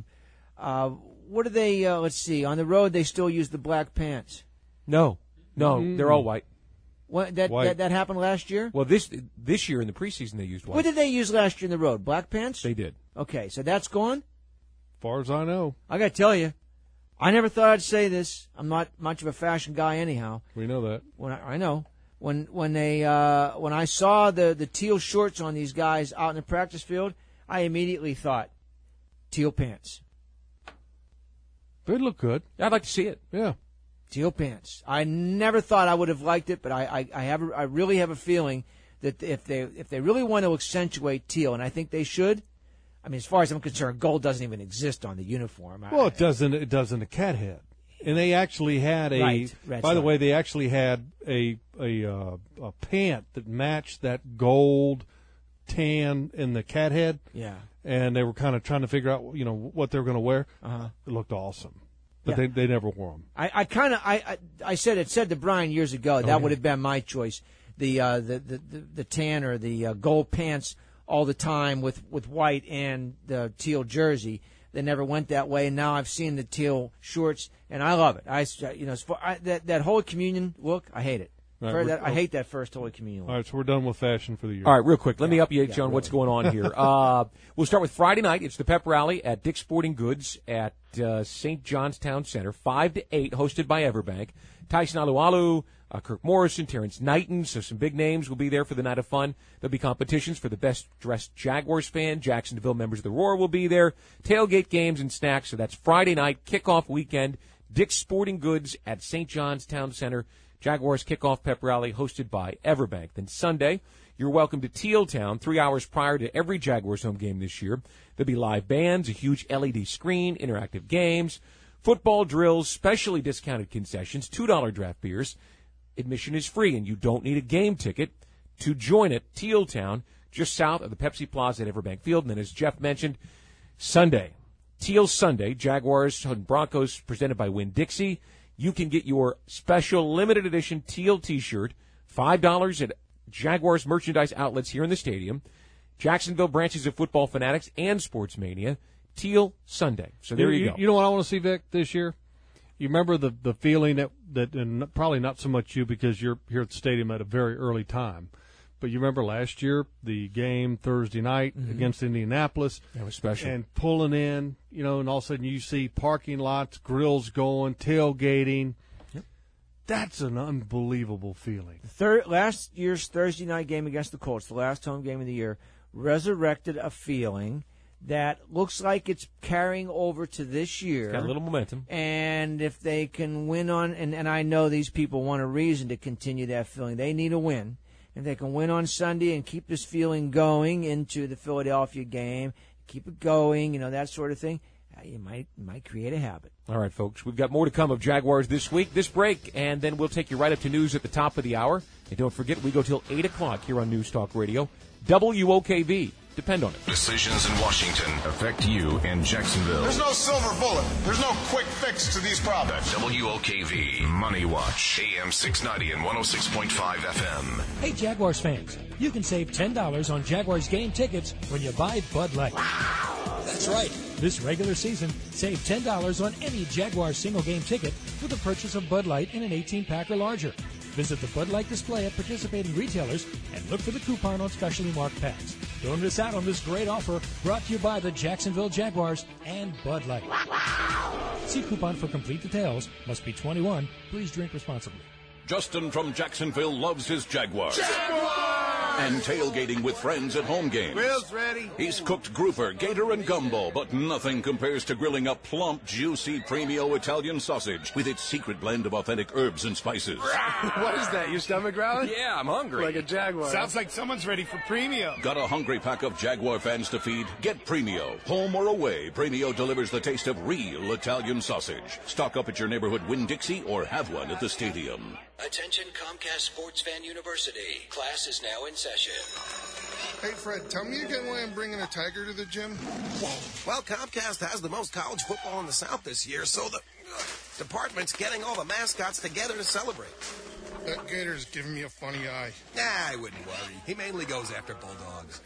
What do they? Let's see. On the road, they still use the black pants. No, they're all white. What that happened last year? Well, this year in the preseason they used white. What did they use last year in the road? Black pants? They did. Okay, so that's gone? As far as I know. I got to tell you, I never thought I'd say this. I'm not much of a fashion guy anyhow. We know that. I know. When I saw the teal shorts on these guys out in the practice field, I immediately thought teal pants. They look good. I'd like to see it. Yeah. Teal pants. I never thought I would have liked it, but I really have a feeling that if they really want to accentuate teal, and I think they should. I mean, as far as I'm concerned, gold doesn't even exist on the uniform. Well, it doesn't. It doesn't a cat head. And they actually had by the way, they actually had a pant that matched that gold tan in the cat head. Yeah. And they were kind of trying to figure out, what they were going to wear. Uh-huh. It looked awesome. But they never wore them. I said to Brian years ago that would have been my choice. The tan or the gold pants all the time with white and the teal jersey. They never went that way, and now I've seen the teal shorts, and I love it. That Holy Communion look, I hate it. Right, I hate that first Holy Communion look. All right, so we're done with fashion for the year. All right, real quick, let me update you on what's going on here. We'll start with Friday night. It's the pep rally at Dick's Sporting Goods at St. John's Town Center, 5 to 8, hosted by Everbank. Tyson Alualu, Kirk Morrison, Terrence Knighton, so some big names will be there for the night of fun. There'll be competitions for the best-dressed Jaguars fan. Jacksonville members of the Roar will be there. Tailgate games and snacks, so that's Friday night, kickoff weekend. Dick's Sporting Goods at St. John's Town Center. Jaguars kickoff pep rally hosted by Everbank. Then Sunday, you're welcome to Teal Town 3 hours prior to every Jaguars home game this year. There'll be live bands, a huge LED screen, interactive games, football drills, specially discounted concessions, $2 draft beers. Admission is free, and you don't need a game ticket to join it. Teal Town, just south of the Pepsi Plaza at Everbank Field. And then, as Jeff mentioned, Sunday, Teal Sunday, Jaguars and Broncos presented by Winn-Dixie. You can get your special limited edition teal T-shirt, $5 at Jaguars merchandise outlets here in the stadium, Jacksonville branches of Football Fanatics and Sports Mania. Teal Sunday. So there you go. You know what I want to see, Vic, this year? You remember the feeling that and probably not so much you because you're here at the stadium at a very early time, but you remember last year the game Thursday night against Indianapolis. That was special. And pulling in, and all of a sudden you see parking lots, grills going, tailgating. Yep. That's an unbelievable feeling. Last year's Thursday night game against the Colts, the last home game of the year, resurrected a feeling that looks like it's carrying over to this year. It's got a little momentum. And if they can win on, and I know these people want a reason to continue that feeling. They need a win. If they can win on Sunday and keep this feeling going into the Philadelphia game, keep it going, that sort of thing, you might create a habit. All right, folks, we've got more to come of Jaguars this week, this break, and then we'll take you right up to news at the top of the hour. And don't forget, we go till 8 o'clock here on News Talk Radio, WOKV, Depend on it. Decisions in Washington affect you in Jacksonville. There's no silver bullet. There's no quick fix to these problems. The WOKV Money Watch, AM 690 and 106.5 FM. Hey, Jaguars fans, you can save $10 on Jaguars game tickets when you buy Bud Light. Wow. That's right. This regular season, save $10 on any Jaguars single game ticket with the purchase of Bud Light in an 18-pack or larger. Visit the Bud Light display at participating retailers and look for the coupon on specially marked packs. Don't miss out on this great offer brought to you by the Jacksonville Jaguars and Bud Light. See coupon for complete details. Must be 21. Please drink responsibly. Justin from Jacksonville loves his Jaguars. Jaguars! And tailgating with friends at home games. Grill's ready. He's cooked grouper, gator, and gumbo, but nothing compares to grilling a plump, juicy Premio Italian sausage with its secret blend of authentic herbs and spices. What is that, your stomach growling? Yeah, I'm hungry. Like a Jaguar. Sounds like someone's ready for Premio. Got a hungry pack of Jaguar fans to feed? Get Premio. Home or away, Premio delivers the taste of real Italian sausage. Stock up at your neighborhood Winn-Dixie or have one at the stadium. Attention Comcast Sports Fan University. Class is now in session. Hey, Fred, tell me again why I'm bringing a tiger to the gym. Well, Comcast has the most college football in the South this year, so the department's getting all the mascots together to celebrate. That gator's giving me a funny eye. Nah, I wouldn't worry. He mainly goes after bulldogs.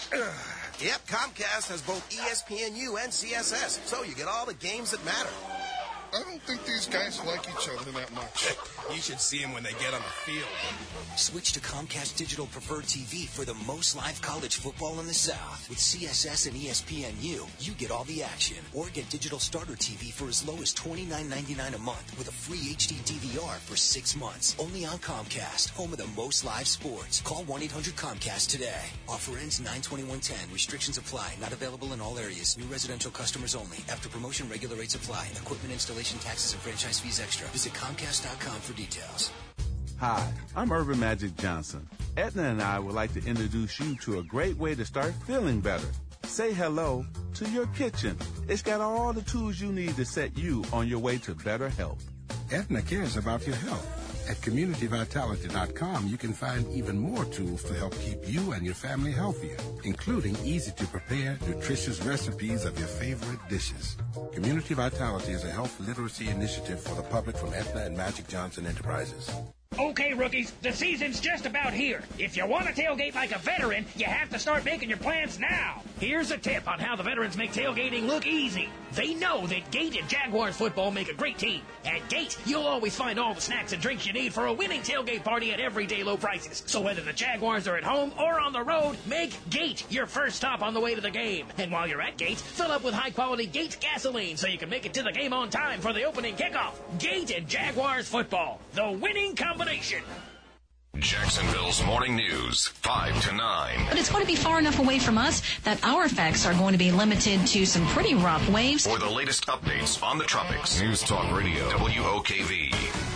Yep, Comcast has both ESPNU and CSS, so you get all the games that matter. I don't think these guys like each other that much. You should see them when they get on the field. Switch to Comcast Digital Preferred TV for the most live college football in the South. With CSS and ESPNU, you get all the action. Or get Digital Starter TV for as low as $29.99 a month with a free HD DVR for 6 months. Only on Comcast, home of the most live sports. Call 1-800-COMCAST today. Offer ends 9/21/10. Restrictions apply. Not available in all areas. New residential customers only. After promotion, regular rates apply. Equipment installation, taxes, and franchise fees extra. Visit Comcast.com for details. Hi, I'm Urban Magic Johnson. Edna and I would like to introduce you to a great way to start feeling better. Say hello to your kitchen. It's got all the tools you need to set you on your way to better health. Aetna cares about your health. At CommunityVitality.com, you can find even more tools to help keep you and your family healthier, including easy-to-prepare, nutritious recipes of your favorite dishes. Community Vitality is a health literacy initiative for the public from Aetna and Magic Johnson Enterprises. Okay, rookies, the season's just about here. If you want to tailgate like a veteran, you have to start making your plans now. Here's a tip on how the veterans make tailgating look easy. They know that Gate and Jaguars football make a great team. At Gate, you'll always find all the snacks and drinks you need for a winning tailgate party at everyday low prices. So whether the Jaguars are at home or on the road, make Gate your first stop on the way to the game. And while you're at Gate, fill up with high-quality Gate gasoline so you can make it to the game on time for the opening kickoff. Gate and Jaguars football, the winning combination. Jacksonville's Morning News, 5 to 9. But it's going to be far enough away from us that our effects are going to be limited to some pretty rough waves. For the latest updates on the tropics, News Talk Radio, WOKV.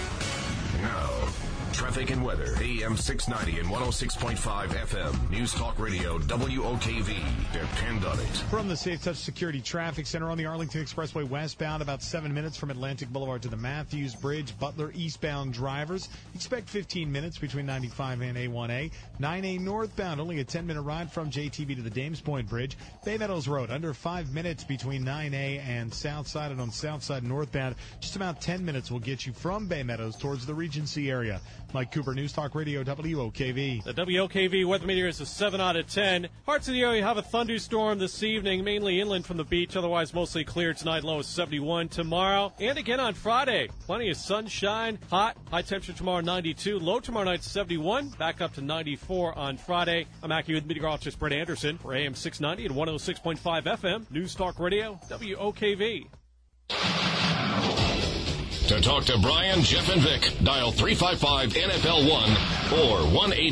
Now, traffic and weather, AM 690 and 106.5 FM. News Talk Radio, WOKV. Depend on it. From the Safe Touch Security Traffic Center on the Arlington Expressway westbound, about 7 minutes from Atlantic Boulevard to the Matthews Bridge. Butler eastbound drivers expect 15 minutes between 95 and A1A. 9A northbound, only a 10-minute ride from JTB to the Dames Point Bridge. Bay Meadows Road, under 5 minutes between 9A and Southside, and on Southside northbound, just about 10 minutes will get you from Bay Meadows towards the Regency area. Mike Cooper, News Talk Radio, WOKV. The WOKV weather meter is a 7 out of 10. Parts of the area have a thunderstorm this evening, mainly inland from the beach. Otherwise, mostly clear tonight. Low is 71 tomorrow. And again on Friday, plenty of sunshine, hot. High temperature tomorrow, 92. Low tomorrow night, 71. Back up to 94 on Friday. I'm AccuWeather meteorologist Brett Anderson for AM 690 and 106.5 FM. News Talk Radio, WOKV. To talk to Brian, Jeff, and Vic, dial 355-NFL-1 or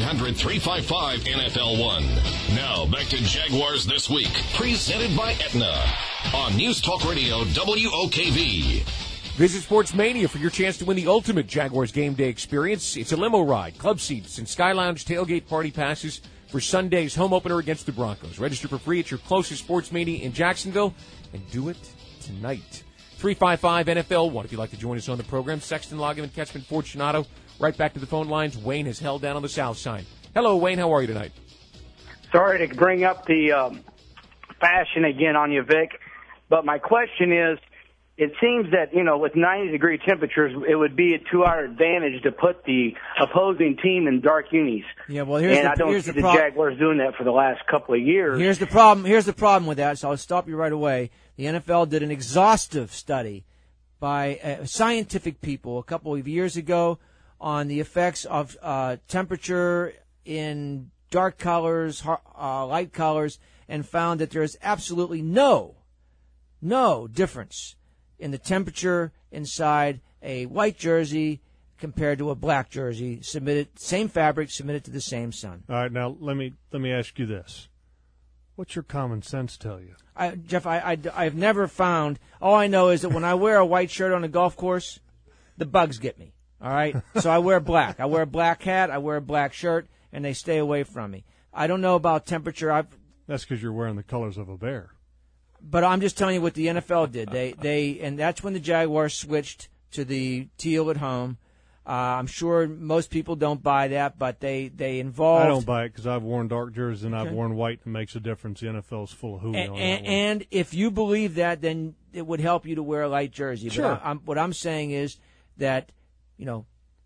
1-800-355-NFL-1. Now, back to Jaguars This Week, presented by Aetna on News Talk Radio, WOKV. Visit Sports Mania for your chance to win the ultimate Jaguars game day experience. It's a limo ride, club seats, and Sky Lounge tailgate party passes for Sunday's home opener against the Broncos. Register for free at your closest Sports Mania in Jacksonville, and do it tonight. 355-NFL-1 if you'd like to join us on the program. Sexton, Loggeman, Ketchman, Fortunato. Right back to the phone lines. Wayne has held down on the south side. Hello, Wayne. How are you tonight? Sorry to bring up the fashion again on you, Vic, but my question is, it seems that, with 90-degree temperatures, it would be to our advantage to put the opposing team in dark unis. Yeah, well, I don't see the Jaguars doing that for the last couple of years. Here's the problem. Here's the problem with that, so I'll stop you right away. The NFL did an exhaustive study by scientific people a couple of years ago on the effects of temperature in dark colors, light colors, and found that there is absolutely no difference in the temperature inside a white jersey compared to a black jersey, same fabric, submitted to the same sun. All right, now let me ask you this. What's your common sense tell you? Jeff, I've never found, all I know is that when I wear a white shirt on a golf course, the bugs get me, all right? So I wear black. I wear a black hat, I wear a black shirt, and they stay away from me. I don't know about temperature. That's because you're wearing the colors of a bear. But I'm just telling you what the NFL did. And that's when the Jaguars switched to the teal at home. I'm sure most people don't buy that, but they involved. I don't buy it because I've worn dark jerseys and I've worn white, and it makes a difference. The NFL's full of Julio. And if you believe that, then it would help you to wear a light jersey. Sure. But what I'm saying is that, the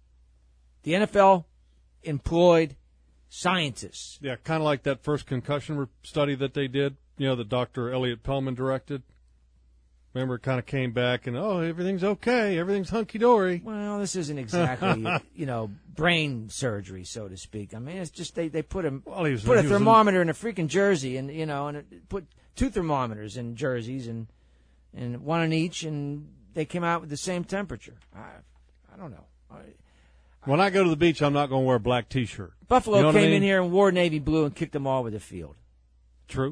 NFL employed scientists. Yeah, kind of like that first concussion study that they did. That Dr. Elliot Pellman directed. Remember, it kind of came back and, everything's okay. Everything's hunky-dory. Well, this isn't exactly, brain surgery, so to speak. I mean, it's just they put a thermometer in a freaking jersey and, and put 2 thermometers in jerseys and one in each, and they came out with the same temperature. I don't know. When I go to the beach, I'm not going to wear a black T-shirt. Buffalo came in here and wore navy blue and kicked them all over the field. True.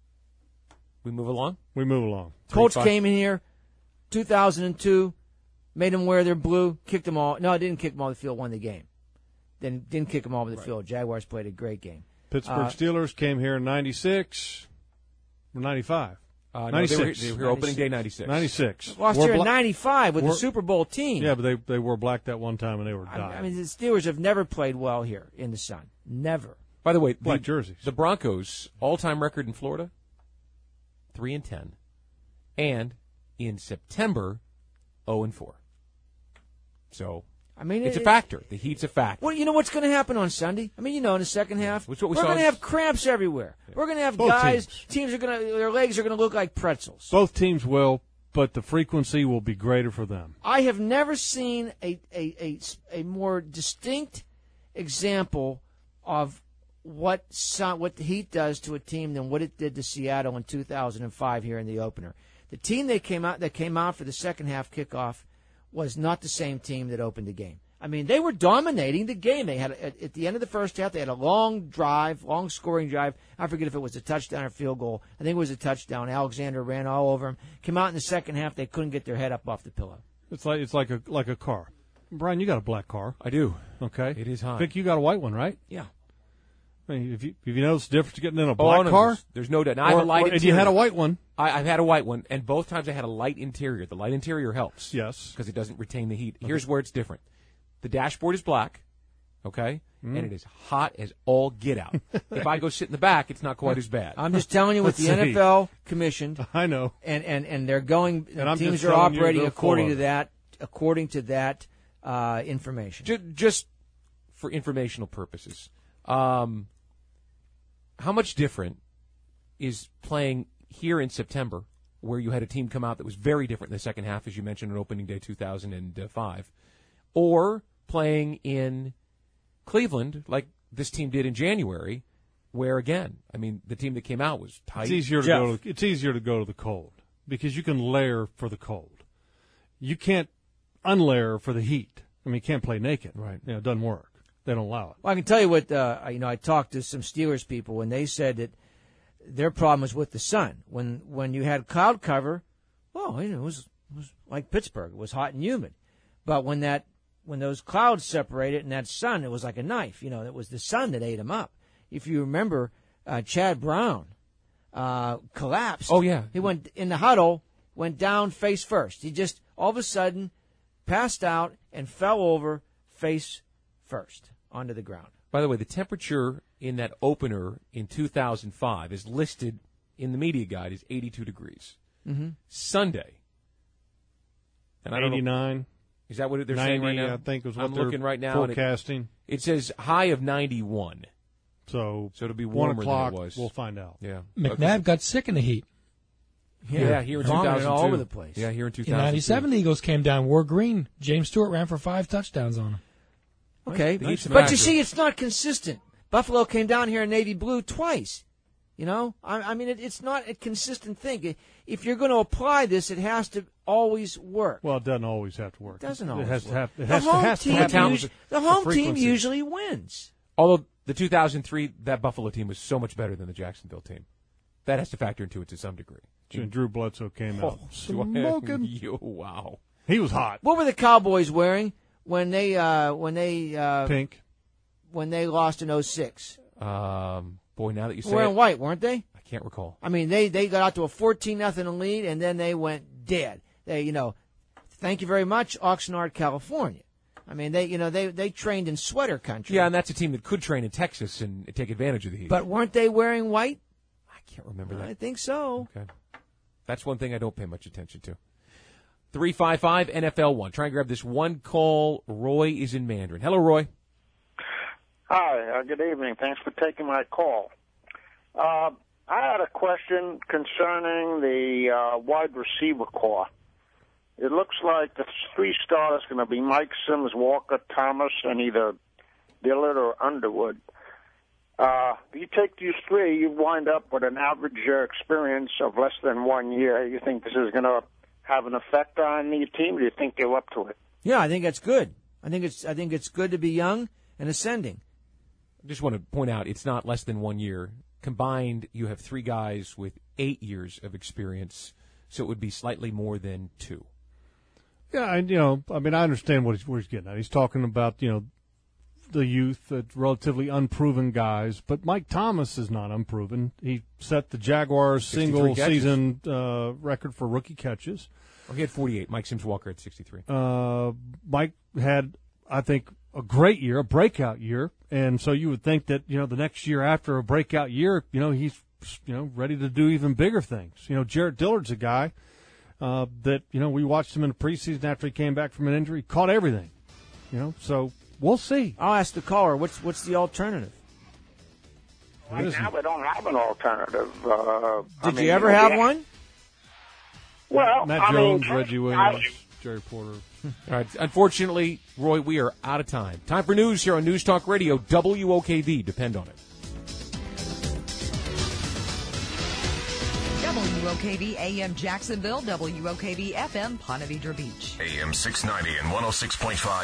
We move along? We move along. Colts came in here, 2002, made them wear their blue, kicked them all. No, didn't kick them off the field, won the game. Then didn't kick them off the field. Jaguars played a great game. Pittsburgh Steelers came here in 96 or 95. 96. They were here opening day 96. 96. Lost here in 95 with the Super Bowl team. Yeah, but they wore black that one time and they were dying. I mean, the Steelers have never played well here in the sun. Never. By the way, black jerseys. The Broncos' all-time record in Florida, 3-10, and in September, 0-4. So, I mean, it's a factor. The heat's a factor. Well, you know what's going to happen on Sunday? I mean, in the second half, which what we're going to have cramps everywhere. Yeah. We're going to have teams are going to, their legs are going to look like pretzels. Both teams will, but the frequency will be greater for them. I have never seen a more distinct example of what the heat does to a team than what it did to Seattle in 2005 here in the opener. The team that came out for the second half kickoff was not the same team that opened the game. I mean, they were dominating the game. They had at the end of the first half, they had a long scoring drive. I forget if it was a touchdown or field goal. I think it was a touchdown. Alexander ran all over him. Came out in the second half, they couldn't get their head up off the pillow. It's like a car. Brian, you got a black car. I do. Okay. It is hot. Vic, you got a white one, right? Yeah. I mean, if you notice the difference getting in a black car? There's no doubt. Now, I have a light interior. And you had a white one. I've had a white one, and both times I had a light interior. The light interior helps. Yes. Because it doesn't retain the heat. Okay. Here's where it's different. The dashboard is black, okay? And it is hot as all get out. If I go sit in the back, it's not quite as bad. I'm just telling you what the NFL commissioned. I know. And they're going, and teams are operating according to that information. Just for informational purposes. How much different is playing here in September, where you had a team come out that was very different in the second half, as you mentioned, on opening day 2005, or playing in Cleveland like this team did in January, where, again, I mean, the team that came out was tight. It's easier to go to the cold because you can layer for the cold. You can't unlayer for the heat. I mean, you can't play naked. Right. It doesn't work. They don't allow it. Well, I can tell you what, I talked to some Steelers people, and they said that their problem was with the sun. When you had cloud cover, it was like Pittsburgh. It was hot and humid. But when those clouds separated and that sun, it was like a knife. It was the sun that ate them up. If you remember, Chad Brown collapsed. Oh, yeah. He went in the huddle, went down face first. He just all of a sudden passed out and fell over face first onto the ground. By the way, the temperature in that opener in 2005 is listed in the media guide as 82 degrees. Mm-hmm. Sunday. And I don't know, 89. is that what they're 90, saying right now? I think is what I'm they're looking right now. forecasting. It says high of 91. So it'll be 1 warmer o'clock, than it was. we'll find out. Yeah. McNabb got sick in the heat. Yeah, here in Vomited 2002. all over the place. Yeah, here in In 2002. 97, the Eagles came down, wore green. James Stewart ran for 5 touchdowns on him. Okay, The Heat's a but factor. you see, it's not consistent. Buffalo came down here in navy blue twice. You know, I mean, it's not a consistent thing. If you're going to apply this, it has to always work. Well, it doesn't always have to work. It doesn't It always has to work. have. It The has to home has to team have usually- the home team frequency. usually wins. Although the 2003, that Buffalo team was so much better than the Jacksonville team. That has to factor into it to some degree. And Drew Bledsoe came out smoking. Wow. He was hot. What were the Cowboys wearing when they Pink. when they lost in 06? Boy, now that you say Wearing it, white, weren't they? I can't recall. I mean, they got out to a 14-0 lead, and then they went dead. They, thank you very much, Oxnard, California. I mean, they trained in sweater country. Yeah, and that's a team that could train in Texas and take advantage of the heat. But weren't they wearing white? I can't remember that. I think so. Okay. That's one thing I don't pay much attention to. 355 NFL1. Try and grab this one call. Roy is in Mandarin. Hello, Roy. Hi, good evening. Thanks for taking my call. I had a question concerning the wide receiver core. It looks like the 3 starters are going to be Mike Sims, Walker, Thomas, and either Dillard or Underwood. If you take these 3, you wind up with an average experience of less than 1 year. You think this is going to have an effect on the team, or do you think they're up to it? Yeah, I think that's good. I think it's good to be young and ascending. I just want to point out it's not less than 1 year. Combined, you have 3 guys with 8 years of experience, so it would be slightly more than 2. Yeah, I understand where he's getting at. He's talking about, the youth, the relatively unproven guys. But Mike Thomas is not unproven. He set the Jaguars' 63 single-season record for rookie catches. Oh, he had 48. Mike Sims Walker had 63. Mike had, I think, a great year, a breakout year. And so you would think that, the next year after a breakout year, he's, ready to do even bigger things. Jarrett Dillard's a guy that, we watched him in the preseason after he came back from an injury, caught everything, so we'll see. I'll ask the caller, what's the alternative? Right now, we don't have an alternative. Did you ever have one? Well, Matt Jones, Reggie Williams, Jerry Porter. All right. Unfortunately, Roy, we are out of time. Time for news here on News Talk Radio, WOKV. Depend on it. WOKV AM Jacksonville, WOKV FM Ponte Vedra Beach. AM 690 and 106.5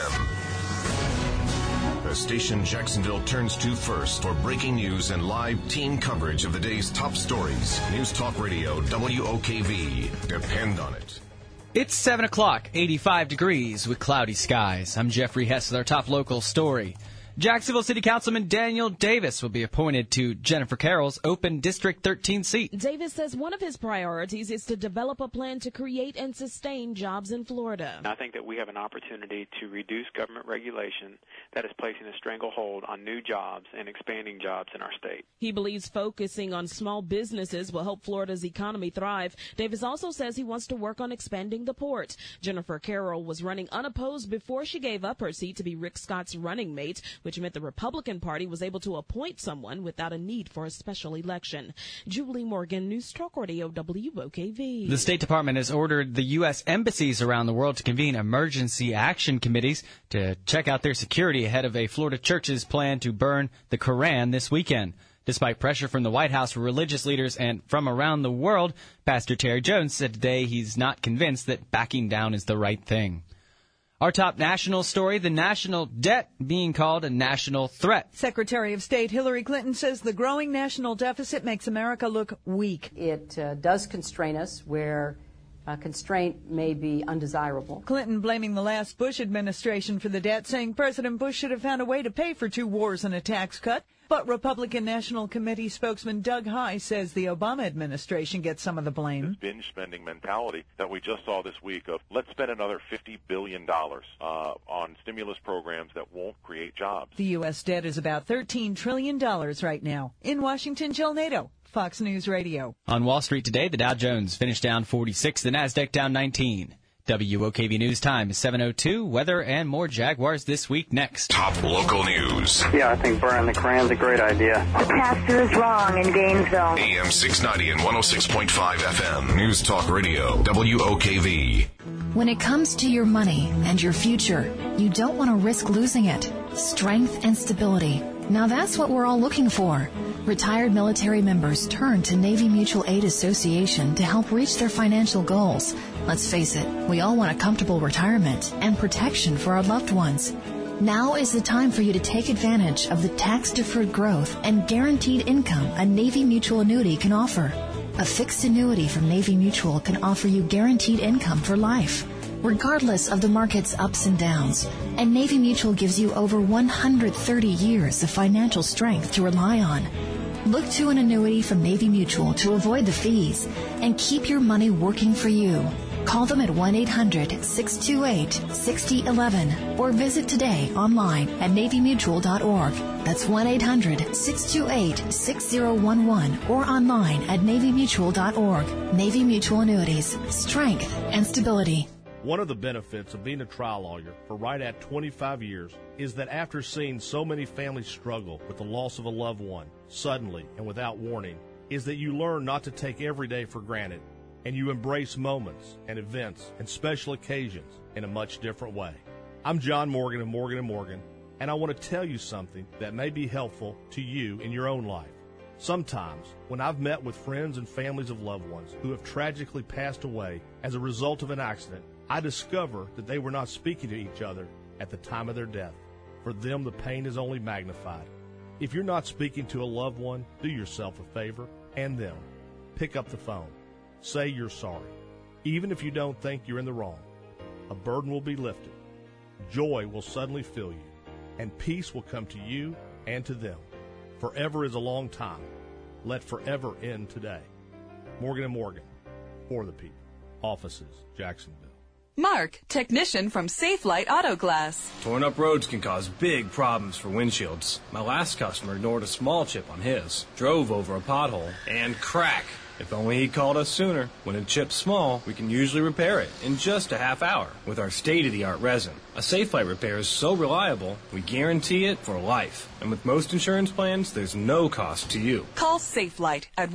FM. The station Jacksonville turns to first for breaking news and live team coverage of the day's top stories. News Talk Radio, WOKV. Depend on it. It's 7 o'clock, 85 degrees with cloudy skies. I'm Jeffrey Hess with our top local story. Jacksonville City Councilman Daniel Davis will be appointed to Jennifer Carroll's open District 13 seat. Davis says one of his priorities is to develop a plan to create and sustain jobs in Florida. I think that we have an opportunity to reduce government regulation that is placing a stranglehold on new jobs and expanding jobs in our state. He believes focusing on small businesses will help Florida's economy thrive. Davis also says he wants to work on expanding the port. Jennifer Carroll was running unopposed before she gave up her seat to be Rick Scott's running mate, which meant the Republican Party was able to appoint someone without a need for a special election. Julie Morgan, News Talk Radio, WOKV. The State Department has ordered the U.S. embassies around the world to convene emergency action committees to check out their security ahead of a Florida church's plan to burn the Koran this weekend. Despite pressure from the White House, religious leaders, and from around the world, Pastor Terry Jones said today he's not convinced that backing down is the right thing. Our top national story, the national debt being called a national threat. Secretary of State Hillary Clinton says the growing national deficit makes America look weak. It does constrain us where constraint may be undesirable. Clinton blaming the last Bush administration for the debt, saying President Bush should have found a way to pay for 2 wars and a tax cut. But Republican National Committee spokesman Doug High says the Obama administration gets some of the blame. This binge spending mentality that we just saw this week of let's spend another $50 billion on stimulus programs that won't create jobs. The U.S. debt is about $13 trillion right now. In Washington, Jill Nato, Fox News Radio. On Wall Street today, the Dow Jones finished down 46, the Nasdaq down 19. WOKV News Time is 7:02. Weather and more Jaguars this week next. Top local news. Yeah, I think burning the Koran's a great idea. The pastor is wrong in Gainesville. AM 690 and 106.5 FM. News Talk Radio. WOKV. When it comes to your money and your future, you don't want to risk losing it. Strength and stability. Now that's what we're all looking for. Retired military members turn to Navy Mutual Aid Association to help reach their financial goals. Let's face it, we all want a comfortable retirement and protection for our loved ones. Now is the time for you to take advantage of the tax-deferred growth and guaranteed income a Navy Mutual annuity can offer. A fixed annuity from Navy Mutual can offer you guaranteed income for life, regardless of the market's ups and downs. And Navy Mutual gives you over 130 years of financial strength to rely on. Look to an annuity from Navy Mutual to avoid the fees and keep your money working for you. Call them at 1-800-628-6011 or visit today online at NavyMutual.org. That's 1-800-628-6011 or online at NavyMutual.org. Navy Mutual Annuities. Strength and stability. One of the benefits of being a trial lawyer for right at 25 years is that after seeing so many families struggle with the loss of a loved one, suddenly and without warning, is that you learn not to take every day for granted, and you embrace moments and events and special occasions in a much different way. I'm John Morgan of Morgan & Morgan, and I want to tell you something that may be helpful to you in your own life. Sometimes, when I've met with friends and families of loved ones who have tragically passed away as a result of an accident, I discover that they were not speaking to each other at the time of their death. For them, the pain is only magnified. If you're not speaking to a loved one, do yourself a favor and them. Pick up the phone. Say you're sorry. Even if you don't think you're in the wrong, a burden will be lifted. Joy will suddenly fill you, and peace will come to you and to them. Forever is a long time. Let forever end today. Morgan & Morgan, for the people. Offices, Jacksonville. Mark, technician from Safelite Auto Glass. Torn up roads can cause big problems for windshields. My last customer ignored a small chip on his, drove over a pothole, and crack. If only he called us sooner. When a chip's small, we can usually repair it in just a half hour with our state-of-the-art resin. A Safelite repair is so reliable, we guarantee it for life. And with most insurance plans, there's no cost to you. Call Safelite at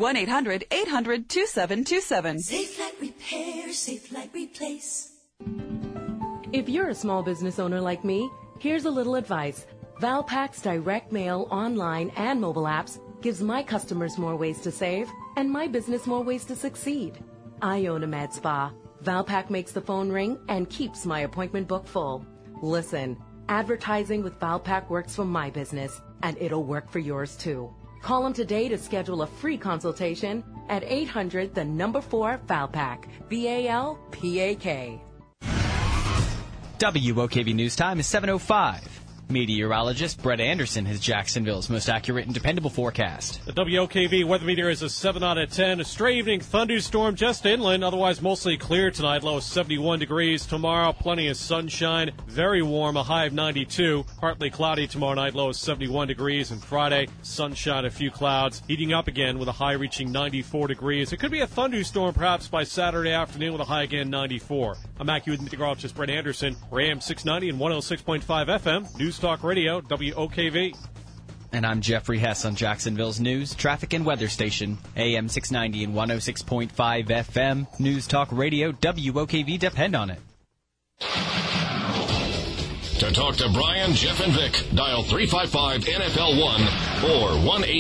1-800-800-2727. Safelite Repair, Safelite Replace. If you're a small business owner like me, here's a little advice. Valpak's direct mail, online, and mobile apps gives my customers more ways to save and my business more ways to succeed. I own a med spa. Valpak makes the phone ring and keeps my appointment book full. Listen, advertising with Valpak works for my business, and it'll work for yours too. Call them today to schedule a free consultation at 800-4-VALPAK, VALPAK. WOKV News Time is 7:05. Meteorologist Brett Anderson has Jacksonville's most accurate and dependable forecast. The WOKV weather meter is a 7 out of 10. A stray evening thunderstorm just inland, otherwise mostly clear tonight. Low of 71 degrees. Tomorrow, plenty of sunshine. Very warm, a high of 92. Partly cloudy tomorrow night, low of 71 degrees. And Friday, sunshine, a few clouds. Heating up again with a high reaching 94 degrees. It could be a thunderstorm perhaps by Saturday afternoon with a high again 94. I'm AccuWeather meteorologist Brett Anderson. We're AM 690 and 106.5 FM. News Talk Radio, WOKV. And I'm Jeffrey Hess on Jacksonville's news, traffic, and weather station, AM 690 and 106.5 FM. News Talk Radio, WOKV. Depend on it. To talk to Brian, Jeff, and Vic, dial 355-NFL-1 or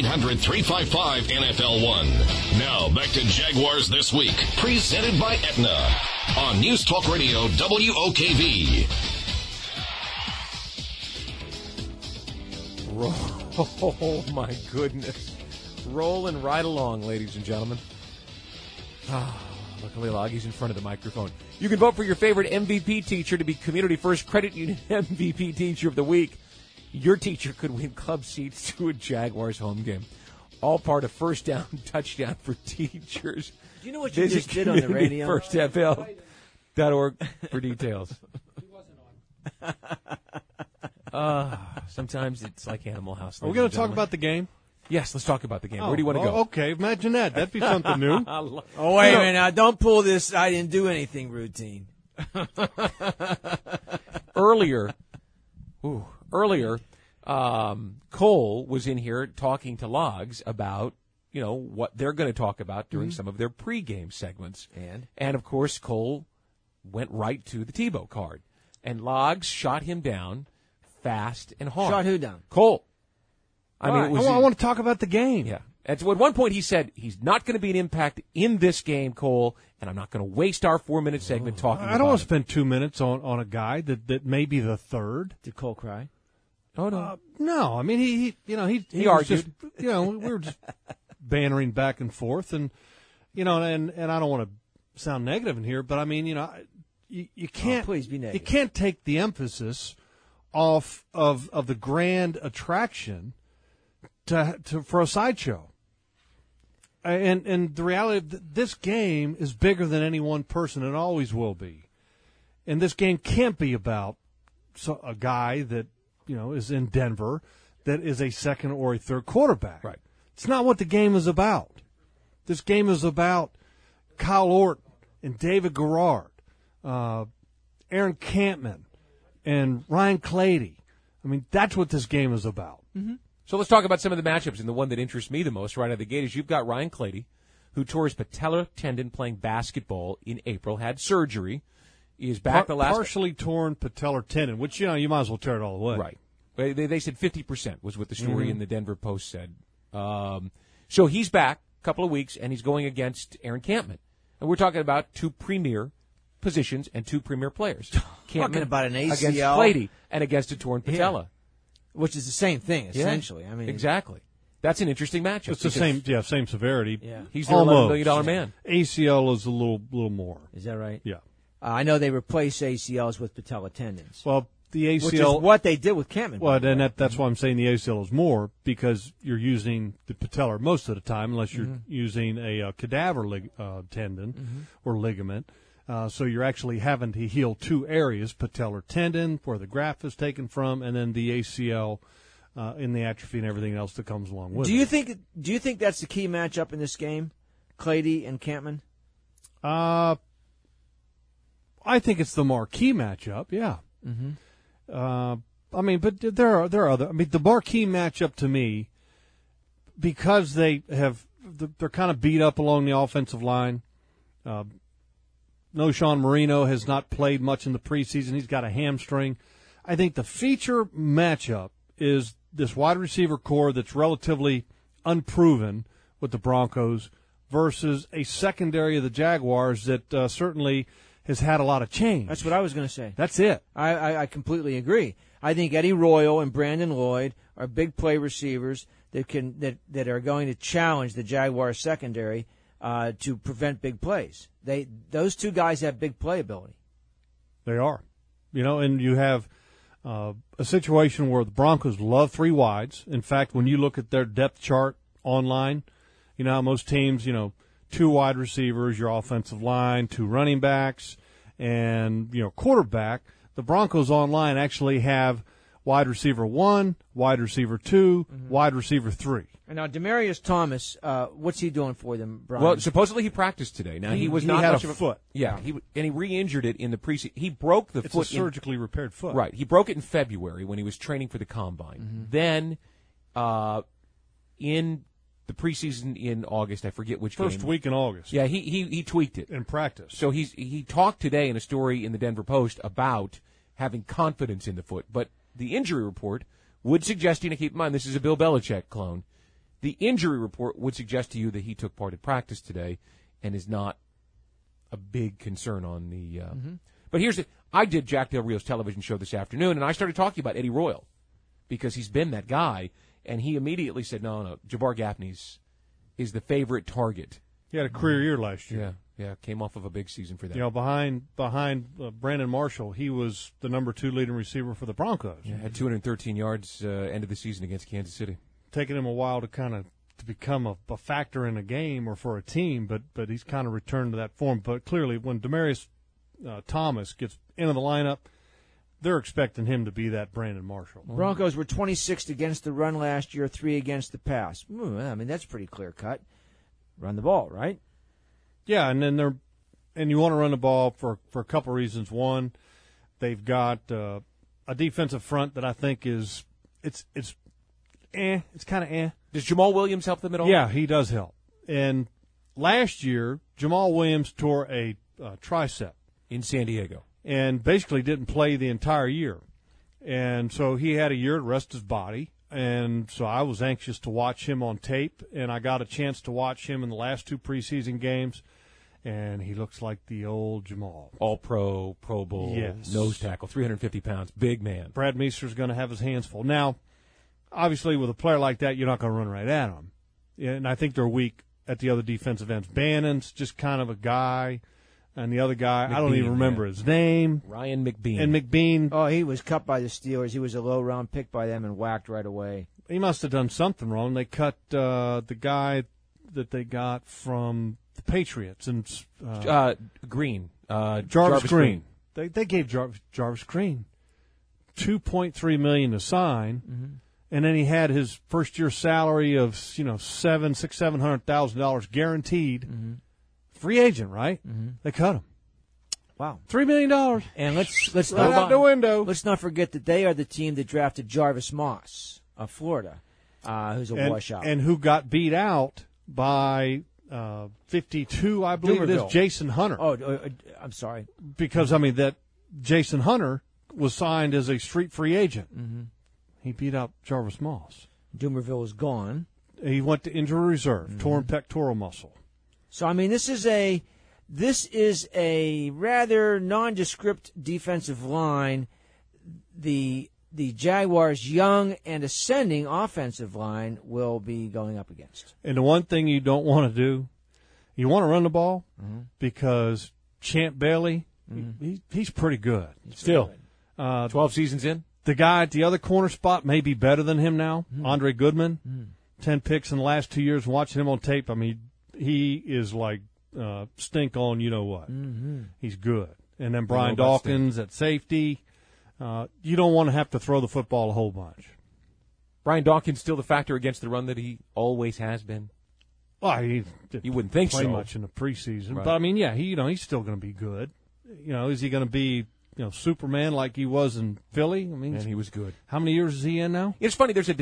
1-800-355-NFL-1. Now, back to Jaguars This Week, presented by Aetna on News Talk Radio, WOKV. Oh, my goodness. Rolling right along, ladies and gentlemen. Luckily, Loggy's in front of the microphone. You can vote for your favorite MVP teacher to be Community First Credit Union MVP Teacher of the Week. Your teacher could win club seats to a Jaguars home game. All part of First Down Touchdown for Teachers. Do you know what you just did on the radio? FirstFL.org for details. Sometimes it's like Animal House. Are we going to talk about the game? Yes, let's talk about the game. Where do you want to go? Okay, imagine that. That'd be something new. Oh, wait a minute. Now, don't pull this I didn't do anything routine. Earlier, Cole was in here talking to Logs about, what they're going to talk about during some of their pregame segments. And of course, Cole went right to the Tebow card. And Logs shot him down fast and hard. Shot who down? Cole. I want to talk about the game. Yeah. And so at one point he said, he's not going to be an impact in this game, Cole, and I'm not going to waste our 4-minute segment talking about it. I don't want to spend 2 minutes on a guy that may be the third. Did Cole cry? Oh, no. No. I mean, he argued. Just, we were just bantering back and forth. And, and I don't want to sound negative in here, but I mean, you can't. Please be negative. You can't take the emphasis off of the grand attraction for a sideshow. And the reality of this game is bigger than any one person. It always will be. And this game can't be about a guy that, is in Denver that is a second or a third quarterback. Right. It's not what the game is about. This game is about Kyle Orton and David Garrard, Aaron Campman, and Ryan Clady. I mean, that's what this game is about. Mm-hmm. So let's talk about some of the matchups, and the one that interests me the most right out of the gate is you've got Ryan Clady, who tore his patellar tendon playing basketball in April, had surgery, is back the last... Partially torn patellar tendon, which, you might as well tear it all away. Right. They said 50% was what the story in the Denver Post said. So he's back a couple of weeks, and he's going against Aaron Campman. And we're talking about two premier positions and two premier players. Talking about an ACL. Against Clady and against a torn patella. Yeah. Which is the same thing, essentially. Yeah, I mean, exactly. That's an interesting matchup. It's the same severity. Yeah. He's the $11 million man. ACL is a little more. Is that right? Yeah. I know they replace ACLs with patella tendons. Well, the ACL, which is what they did with Campman. Well, and that's why I'm saying the ACL is more, because you're using the patellar most of the time, unless you're using a cadaver tendon or ligament. So you're actually having to heal two areas: patellar tendon, where the graft is taken from, and then the ACL in the atrophy and everything else that comes along with it. Do you think that's the key matchup in this game, Clady and Campman? I think it's the marquee matchup. Yeah. I mean, but there are other. I mean, the marquee matchup to me, because they're kind of beat up along the offensive line. Noshawn Marino has not played much in the preseason. He's got a hamstring. I think the feature matchup is this wide receiver core that's relatively unproven with the Broncos versus a secondary of the Jaguars that certainly has had a lot of change. That's what I was going to say. That's it. I completely agree. I think Eddie Royal and Brandon Lloyd are big play receivers that are going to challenge the Jaguars secondary to prevent big plays. Those two guys have big playability. They are. And you have a situation where the Broncos love three wides. In fact, when you look at their depth chart online, how most teams, two wide receivers, your offensive line, two running backs, and, quarterback. The Broncos online actually have wide receiver 1, wide receiver 2, wide receiver 3. And now, Demaryius Thomas, what's he doing for them, Brian? Well, supposedly he practiced today. Now, he was not had much a of foot. Yeah, he re-injured it in the preseason. He broke the It's foot. a surgically repaired foot. Right. He broke it in February when he was training for the Combine. Then, in the preseason in August, I forget which First game. week in August. Yeah, he tweaked it. In practice. So he talked today in a story in the Denver Post about having confidence in the foot. But the injury report would suggest, keep in mind, this is a Bill Belichick clone. The injury report would suggest to you that he took part in practice today and is not a big concern on the... But I did Jack Del Rio's television show this afternoon, and I started talking about Eddie Royal because he's been that guy, and he immediately said, no, Jabbar Gaffney's is the favorite target. He had a career year last year. Yeah, came off of a big season for them. You know, behind Brandon Marshall, he was the number 2 leading receiver for the Broncos. Yeah, had 213 yards end of the season against Kansas City. Taking him a while to become a factor in a game or for a team, but he's kind of returned to that form. But clearly, when Demaryius Thomas gets into the lineup, they're expecting him to be that Brandon Marshall. Broncos were 26th against the run last year, 3 against the pass. I mean, that's pretty clear cut. Run the ball, right? Yeah, and then you want to run the ball for a couple reasons. One, they've got a defensive front that I think is it's kind of eh. Does Jamal Williams help them at all? Yeah, he does help. And last year, Jamal Williams tore a tricep in San Diego and basically didn't play the entire year. And so he had a year to rest his body. And so I was anxious to watch him on tape, and I got a chance to watch him in the last 2 preseason games, and he looks like the old Jamal. All-pro, Pro Bowl, yes. Nose tackle, 350 pounds, big man. Brad Meester's going to have his hands full. Now, obviously, with a player like that, you're not going to run right at him. And I think they're weak at the other defensive ends. Bannon's just kind of a guy. And the other guy, McBean, I don't even remember his name. Ryan McBean. And McBean. Oh, he was cut by the Steelers. He was a low-round pick by them and whacked right away. He must have done something wrong. They cut the guy that they got from the Patriots. And Green. Jarvis Green. They gave Jarvis Green $2.3 million to sign, and then he had his first-year salary of $700,000 guaranteed. Free agent, right? They cut him. Wow, $3 million. And let's right out the window. Let's not forget that they are the team that drafted Jarvis Moss of Florida, who's a washout, and who got beat out by 52, I believe it is, Jason Hunter. I'm sorry, because that Jason Hunter was signed as a street free agent. He beat out Jarvis Moss. Dumerville is gone. He went to injury reserve, torn pectoral muscle. So this is a rather nondescript defensive line. The Jaguars' young and ascending offensive line will be going up against. And the one thing you don't want to do, you want to run the ball because Champ Bailey, he's pretty good. Still, 12 seasons in. The guy at the other corner spot may be better than him now, Andre Goodman. 10 picks in the last 2 years. Watching him on tape, he is like stink on you-know-what. He's good. And then Brian Dawkins at safety. You don't want to have to throw the football a whole bunch. Brian Dawkins still the factor against the run that he always has been? Well, he you wouldn't think play so. much in the preseason. Right. But, he's still going to be good. Is he going to be Superman like he was in Philly? And he was good. How many years is he in now? It's funny. There's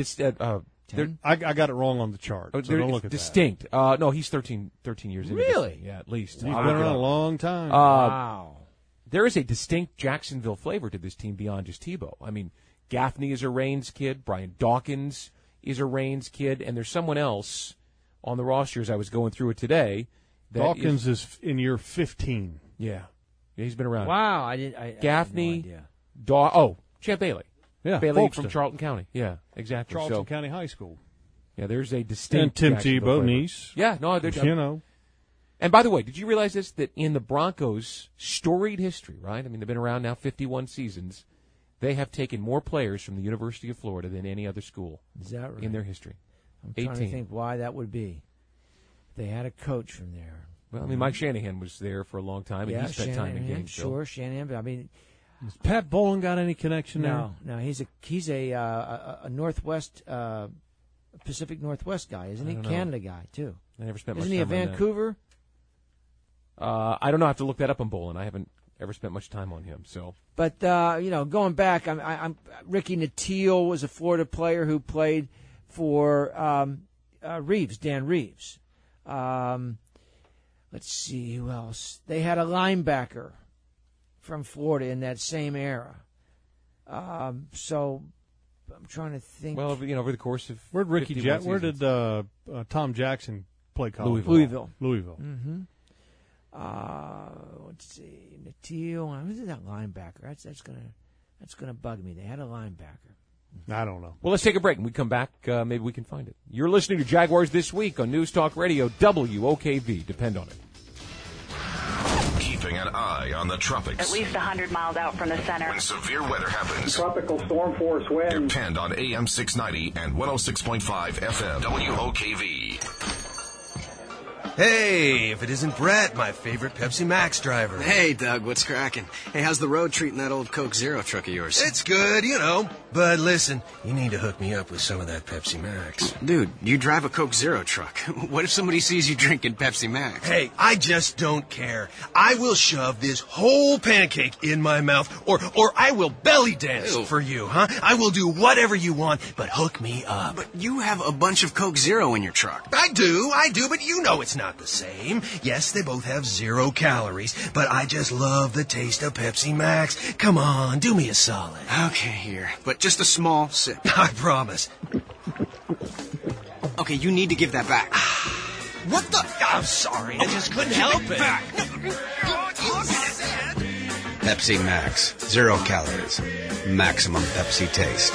I got it wrong on the chart. So don't look at distinct. that. No, he's 13 years in. Really? Yeah, at least. He's been around a long time. Wow. There is a distinct Jacksonville flavor to this team beyond just Tebow. Gaffney is a Reigns kid. Brian Dawkins is a Reigns kid. And there's someone else on the roster as I was going through it today. Dawkins is in year 15. Yeah. He's been around. Wow. Gaffney. I had no idea. Champ Bailey. Yeah, Bailey Folkestone. from Charlton County. Yeah, exactly. Charlton County High School. Yeah, there's a distinct. And Tim Tebow, niece. Yeah, no, And by the way, did you realize this? That in the Broncos' storied history, right? They've been around now 51 seasons. They have taken more players from the University of Florida than any other school. Is that right? In their history. I'm trying to think why that would be. They had a coach from there. Well, Mike Shanahan was there for a a long time, and he spent time in games. Sure, Shanahan. But has Pat Bowlen got any connection there? No. He's a Northwest, Pacific Northwest guy, isn't he? Canada guy too. I never spent. Isn't he a Vancouver? I don't know. I have to look that up on Bowlen. I haven't ever spent much time on him. So, but going back, I'm Ricky Nattiel was a Florida player who played for Reeves, Dan Reeves. Let's see who else. They had a linebacker from Florida in that same era. So I'm trying to think. Well, over the course of where did Tom Jackson play college? Louisville. Mm-hmm. Let's see, Nattiel. Who's that linebacker? That's gonna bug me. They had a linebacker. I don't know. Well, let's take a break. When we come back, maybe we can find it. You're listening to Jaguars This Week on News Talk Radio, WOKV. Depend on it. Keeping an eye on the tropics. At least 100 miles out from the center. When severe weather happens, tropical storm force winds. depend on AM 690 and 106.5 FM WOKV. Hey, if it isn't Brett, my favorite Pepsi Max driver. Hey, Doug, what's cracking? Hey, how's the road treating that old Coke Zero truck of yours? It's good, you know. But listen, you need to hook me up with some of that Pepsi Max. Dude, you drive a Coke Zero truck. What if somebody sees you drinking Pepsi Max? Hey, I just don't care. I will shove this whole pancake in my mouth, or I will belly dance for you, huh? I will do whatever you want, but hook me up. But you have a bunch of Coke Zero in your truck. I do, but you know it's not the same. Yes, they both have 0 calories, but I just love the taste of Pepsi Max. Come on, do me a solid. Okay, here. But just a small sip. I promise. Okay, you need to give that back. What the? I'm sorry, I just couldn't help it. Pepsi Max. 0 calories. Maximum Pepsi taste.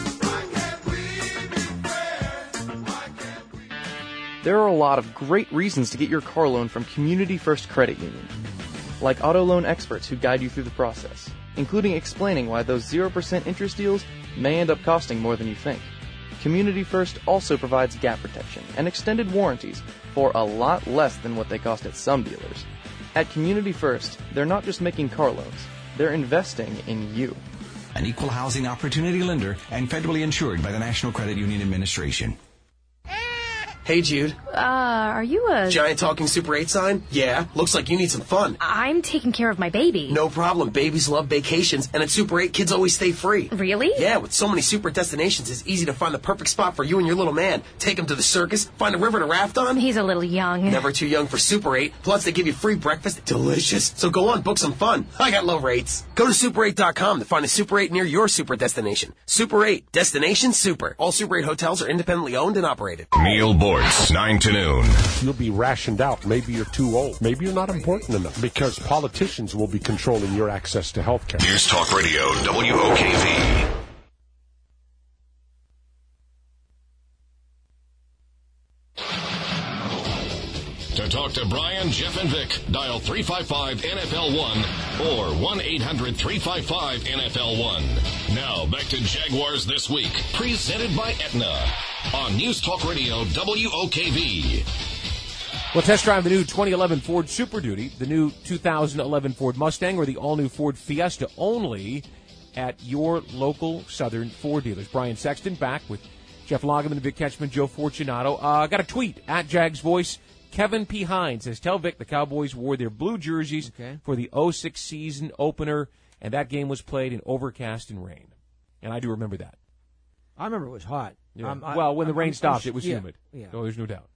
There are a lot of great reasons to get your car loan from Community First Credit Union. Like auto loan experts who guide you through the process, including explaining why those 0% interest deals may end up costing more than you think. Community First also provides gap protection and extended warranties for a lot less than what they cost at some dealers. At Community First, they're not just making car loans, they're investing in you. An equal housing opportunity lender and federally insured by the National Credit Union Administration. Hey, Jude. Are you a... Giant talking Super 8 sign? Yeah. Looks like you need some fun. I'm taking care of my baby. No problem. Babies love vacations, and at Super 8, kids always stay free. Really? Yeah, with so many super destinations, it's easy to find the perfect spot for you and your little man. Take him to the circus, find a river to raft on. He's a little young. Never too young for Super 8. Plus, they give you free breakfast. Delicious. So go on, book some fun. I got low rates. Go to Super8.com to find a Super 8 near your super destination. Super 8. Destination Super. All Super 8 hotels are independently owned and operated. Neil Boortz, 9 to noon. You'll be rationed out. Maybe you're too old. Maybe you're not important enough because politicians will be controlling your access to health care. News Talk Radio, WOKV. To talk to Brian, Jeff, and Vic, dial 355-NFL-1 or 1-800-355-NFL-1. Now, back to Jaguars This Week, presented by Aetna on News Talk Radio, WOKV. Well, test drive the new 2011 Ford Super Duty, the new 2011 Ford Mustang, or the all-new Ford Fiesta only at your local Southern Ford dealers. Brian Sexton back with Jeff Lageman, Vic Ketchman, Joe Fortunato. Got a tweet at Jags Voice. Kevin P. Hines says, tell Vic the Cowboys wore their blue jerseys for the 06 season opener, and that game was played in overcast and rain. And I do remember that. I remember it was hot. Yeah. When the rain stopped, it was humid. Yeah. So there's no doubt.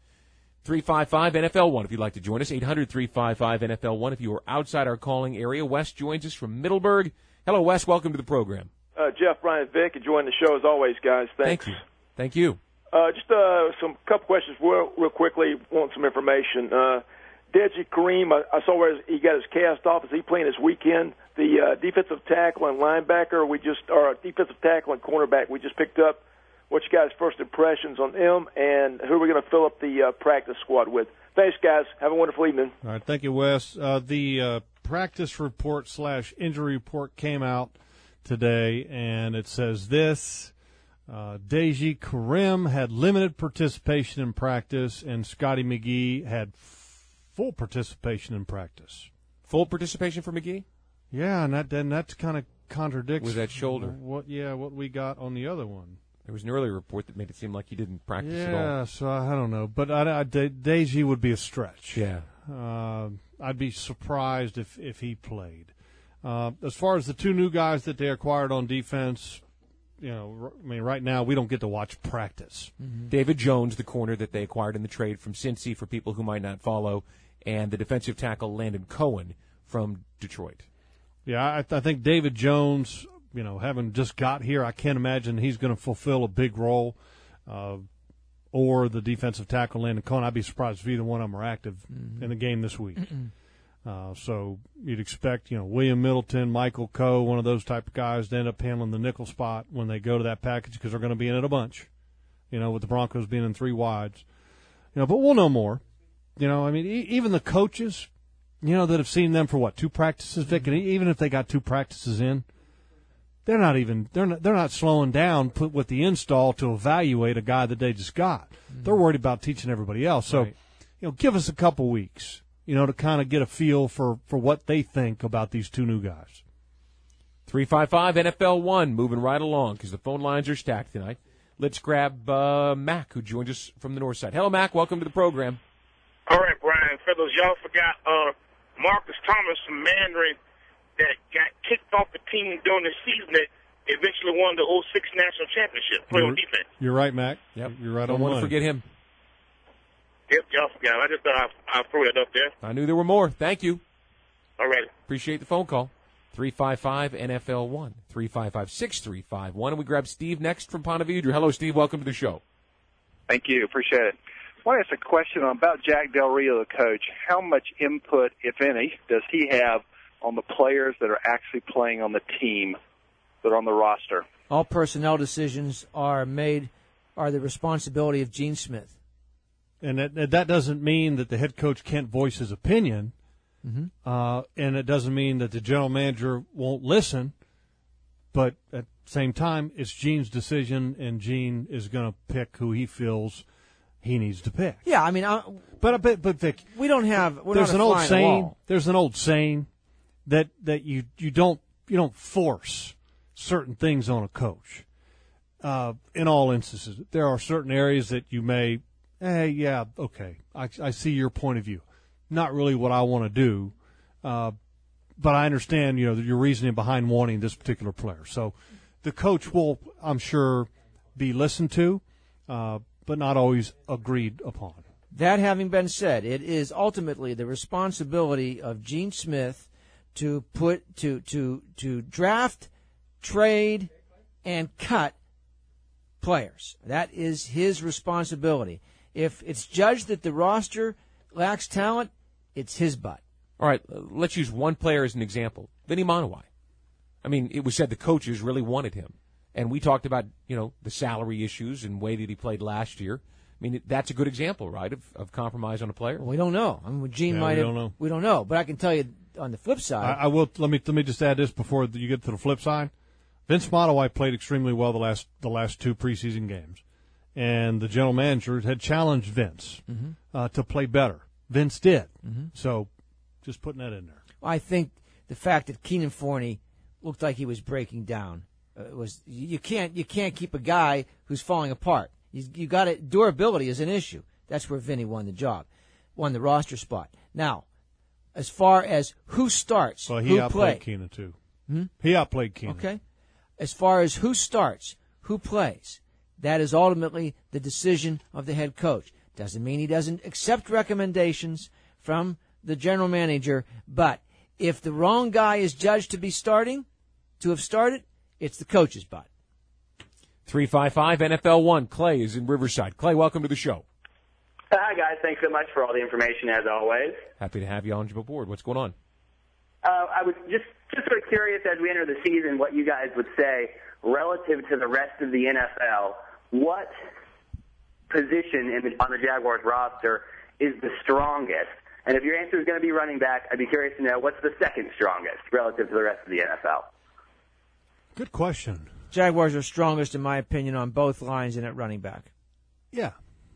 355-NFL-1 if you'd like to join us. 800-355-NFL-1 if you are outside our calling area. Wes joins us from Middleburg. Hello, Wes. Welcome to the program. Jeff, Brian, Vic, enjoying the show as always, guys. Thanks. Thank you. Just some couple questions real quickly. Want some information. Deji Kareem, I saw where he got his cast off. Is he playing this weekend? The defensive tackle and linebacker, or defensive tackle and cornerback, we just picked up. What's your guys' first impressions on them, and who are we going to fill up the practice squad with? Thanks, guys. Have a wonderful evening. All right, thank you, Wes. The practice report / injury report came out today, and it says this. Deji Karim had limited participation in practice, and Scotty McGee had full participation in practice. Full participation for McGee? Yeah, and that's kind of contradicts with that shoulder. What we got on the other one. There was an earlier report that made it seem like he didn't practice at all. Yeah, so I don't know, but Deji would be a stretch. Yeah, I'd be surprised if he played. As far as the two new guys that they acquired on defense. Right now we don't get to watch practice. Mm-hmm. David Jones, the corner that they acquired in the trade from Cincy, for people who might not follow, and the defensive tackle Landon Cohen from Detroit. Yeah, I think David Jones, having just got here, I can't imagine he's going to fulfill a big role. Or the defensive tackle Landon Cohen. I'd be surprised if either one of them are active in the game this week. So you'd expect, William Middleton, Michael Coe, one of those type of guys to end up handling the nickel spot when they go to that package because they're going to be in it a bunch, with the Broncos being in 3 wides. But we'll know more. Even the coaches, that have seen them for 2 practices, Vic, and even if they got 2 practices in, they're not slowing down with the install to evaluate a guy that they just got. They're worried about teaching everybody else. So, give us a couple weeks, to kind of get a feel for what they think about these 2 new guys. 355-NFL-1, moving right along because the phone lines are stacked tonight. Let's grab Mac, who joined us from the north side. Hello, Mac. Welcome to the program. All right, Brian. Fellas, y'all forgot Marcus Thomas from Mandarin that got kicked off the team during the season that eventually won the 06 national championship. Play on defense. You're right, Mac. Yep. You're right Don't on the want money. to forget him. Yep, y'all forgot. I just thought I'd throw it up there. I knew there were more. Thank you. All right. Appreciate the phone call. 355-NFL-1, 355-6351. And we grab Steve next from Ponte Vedra. Hello, Steve. Welcome to the show. Thank you. Appreciate it. I want to ask a question about Jack Del Rio, the coach. How much input, if any, does he have on the players that are actually playing on the team, that are on the roster? All personnel decisions are the responsibility of Gene Smith. And that doesn't mean that the head coach can't voice his opinion. And it doesn't mean that the general manager won't listen, but at the same time, it's Gene's decision, and Gene is going to pick who he feels he needs to pick. Yeah, I mean, but Vic, we don't have. There's an old saying. There's an old saying that you don't force certain things on a coach. In all instances, there are certain areas that you may, I see your point of view. Not really what I want to do, but I understand, your reasoning behind wanting this particular player. So the coach will, I'm sure, be listened to, but not always agreed upon. That having been said, it is ultimately the responsibility of Gene Smith to draft, trade, and cut players. That is his responsibility. If it's judged that the roster lacks talent, it's his butt. All right, let's use one player as an example. Vinny Monowai. I mean, it was said the coaches really wanted him. And we talked about, the salary issues and way that he played last year. I mean, that's a good example, right, of compromise on a player? We don't know. I mean, Gene might have. We don't know. But I can tell you on the flip side. I will. Let me just add this before you get to the flip side. Vince Monowai played extremely well the last 2 preseason games. And the general manager had challenged Vince to play better. Vince did. So just putting that in there. Well, I think the fact that Keenan Forney looked like he was breaking down was you can't keep a guy who's falling apart. You got it. Durability is an issue. That's where Vinny won the roster spot. Now, as far as who starts, well, he who outplayed play. Keenan too. He outplayed Keenan. Okay. As far as who starts, who plays, that is ultimately the decision of the head coach. Doesn't mean he doesn't accept recommendations from the general manager, but if the wrong guy is judged to have started, it's the coach's butt. 355-NFL-1. Clay is in Riverside. Clay, welcome to the show. Hi, guys. Thanks so much for all the information, as always. Happy to have you on board. What's going on? I was just sort of curious as we enter the season what you guys would say relative to the rest of the NFL. What position on the Jaguars roster is the strongest? And if your answer is going to be running back, I'd be curious to know what's the second strongest relative to the rest of the NFL. Good question. Jaguars are strongest, in my opinion, on both lines and at running back. Yeah.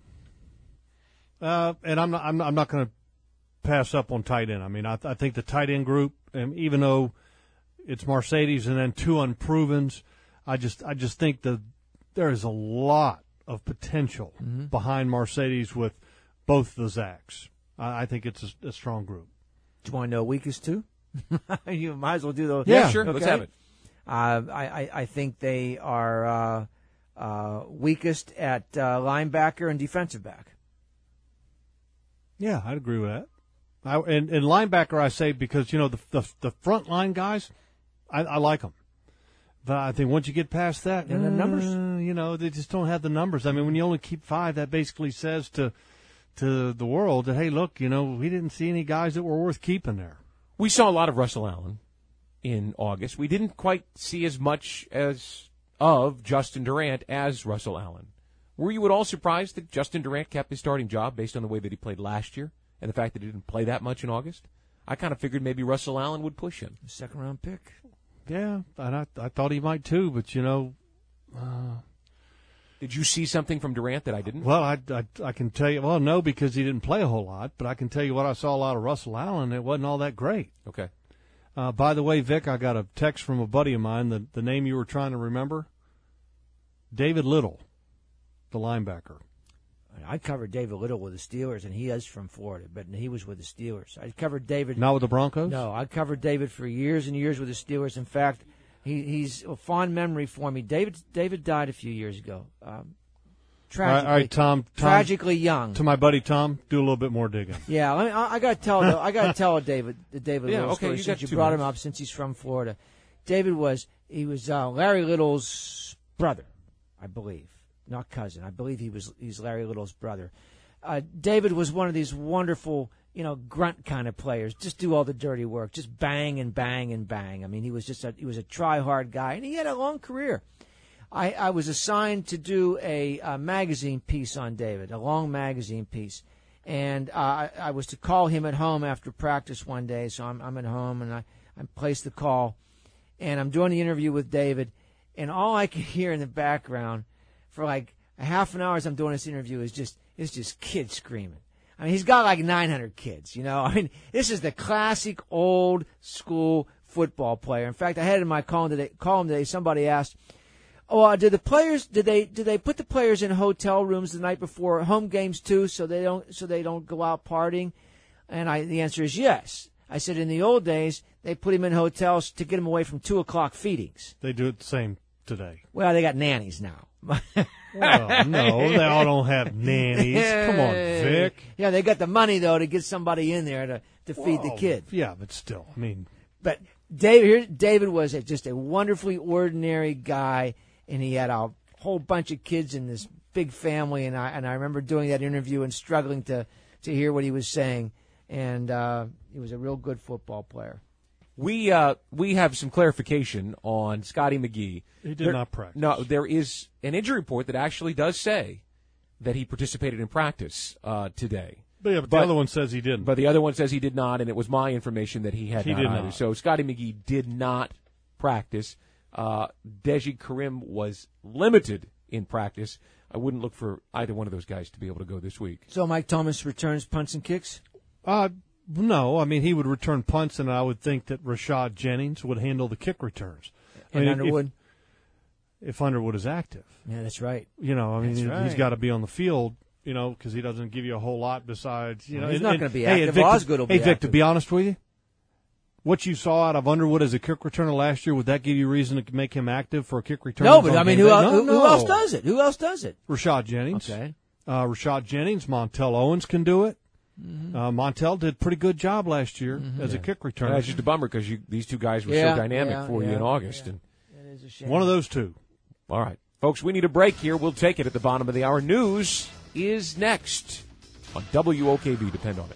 And I'm not going to pass up on tight end. I mean, I think the tight end group, even though it's Mercedes and then 2 unprovens, I just think that there is a lot of potential behind Mercedes with both the Zacks. I think it's a strong group. Do you want to know weakest too? You might as well do those. Yeah, sure. Okay. Let's have it. I think they are weakest at linebacker and defensive back. Yeah, I'd agree with that. And linebacker, I say because the front line guys, I like them. But I think once you get past that, and the numbers, they just don't have the numbers. I mean, when you only keep 5, that basically says to the world that, hey, look, we didn't see any guys that were worth keeping there. We saw a lot of Russell Allen in August. We didn't quite see as much of Justin Durant as Russell Allen. Were you at all surprised that Justin Durant kept his starting job based on the way that he played last year and the fact that he didn't play that much in August? I kind of figured maybe Russell Allen would push him. Second-round pick. Yeah, and I thought he might too, but did you see something from Durant that I didn't? Well, I can tell you. Well, no, because he didn't play a whole lot. But I can tell you what I saw a lot of Russell Allen. It wasn't all that great. Okay. By the way, Vic, I got a text from a buddy of mine. The name you were trying to remember, David Little, the linebacker. I covered David Little with the Steelers, and he is from Florida, but he was with the Steelers. I covered David. Not with the Broncos? No, I covered David for years and years with the Steelers. In fact, he's a fond memory for me. David died a few years ago. Tragically, all right, Tom, tragically young. To my buddy Tom, do a little bit more digging. Yeah, I got to tell the David Little story since you brought him up, since he's from Florida. David was Larry Little's brother, I believe. Not cousin. I believe he's Larry Little's brother. David was one of these wonderful, grunt kind of players. Just do all the dirty work. Just bang and bang and bang. I mean, he was a try-hard guy, and he had a long career. I was assigned to do a magazine piece on David, a long magazine piece. And I was to call him at home after practice one day, so I'm at home, and I placed the call. And I'm doing the interview with David, and all I could hear in the background for like a half an hour as I'm doing this interview is just kids screaming. I mean, he's got like 900 kids, I mean, this is the classic old school football player. In fact, I had in my column today, somebody asked, did they put the players in hotel rooms the night before home games too, so they don't go out partying? And the answer is yes. I said in the old days, they put him in hotels to get him away from 2:00 feedings. They do it the same today. Well, they got nannies now. Well, no, they all don't have nannies. Come on, Vic. Yeah, they got the money, though, to get somebody in there to feed the kid. Yeah, but still, I mean. But David was just a wonderfully ordinary guy, and he had a whole bunch of kids in this big family, and I remember doing that interview and struggling to hear what he was saying, and he was a real good football player. We have some clarification on Scotty McGee. He did not practice. No, there is an injury report that actually does say that he participated in practice today. But the other one says he didn't. But the other one says he did not, and it was my information that he had not did either. not. So Scotty McGee did not practice. Deji Karim was limited in practice. I wouldn't look for either one of those guys to be able to go this week. So Mike Thomas returns punts and kicks? No, I mean, he would return punts, and I would think that Rashad Jennings would handle the kick returns. And Underwood? If Underwood is active. Yeah, that's right. He's got to be on the field, because he doesn't give you a whole lot besides, he's not going to be active. Osgood will be active. Hey, Vic, to be honest with you, what you saw out of Underwood as a kick returner last year, would that give you reason to make him active for a kick return? No, but I mean, who else does it? Who else does it? Rashad Jennings. Okay. Rashad Jennings, Montel Owens can do it. Mm-hmm. Montel did a pretty good job last year as a kick returner. That's just a bummer because these two guys were so dynamic for you in August. Yeah. It is a shame. One of those two. All right. Folks, we need a break here. We'll take it at the bottom of the hour. News is next on WOKV. Depend on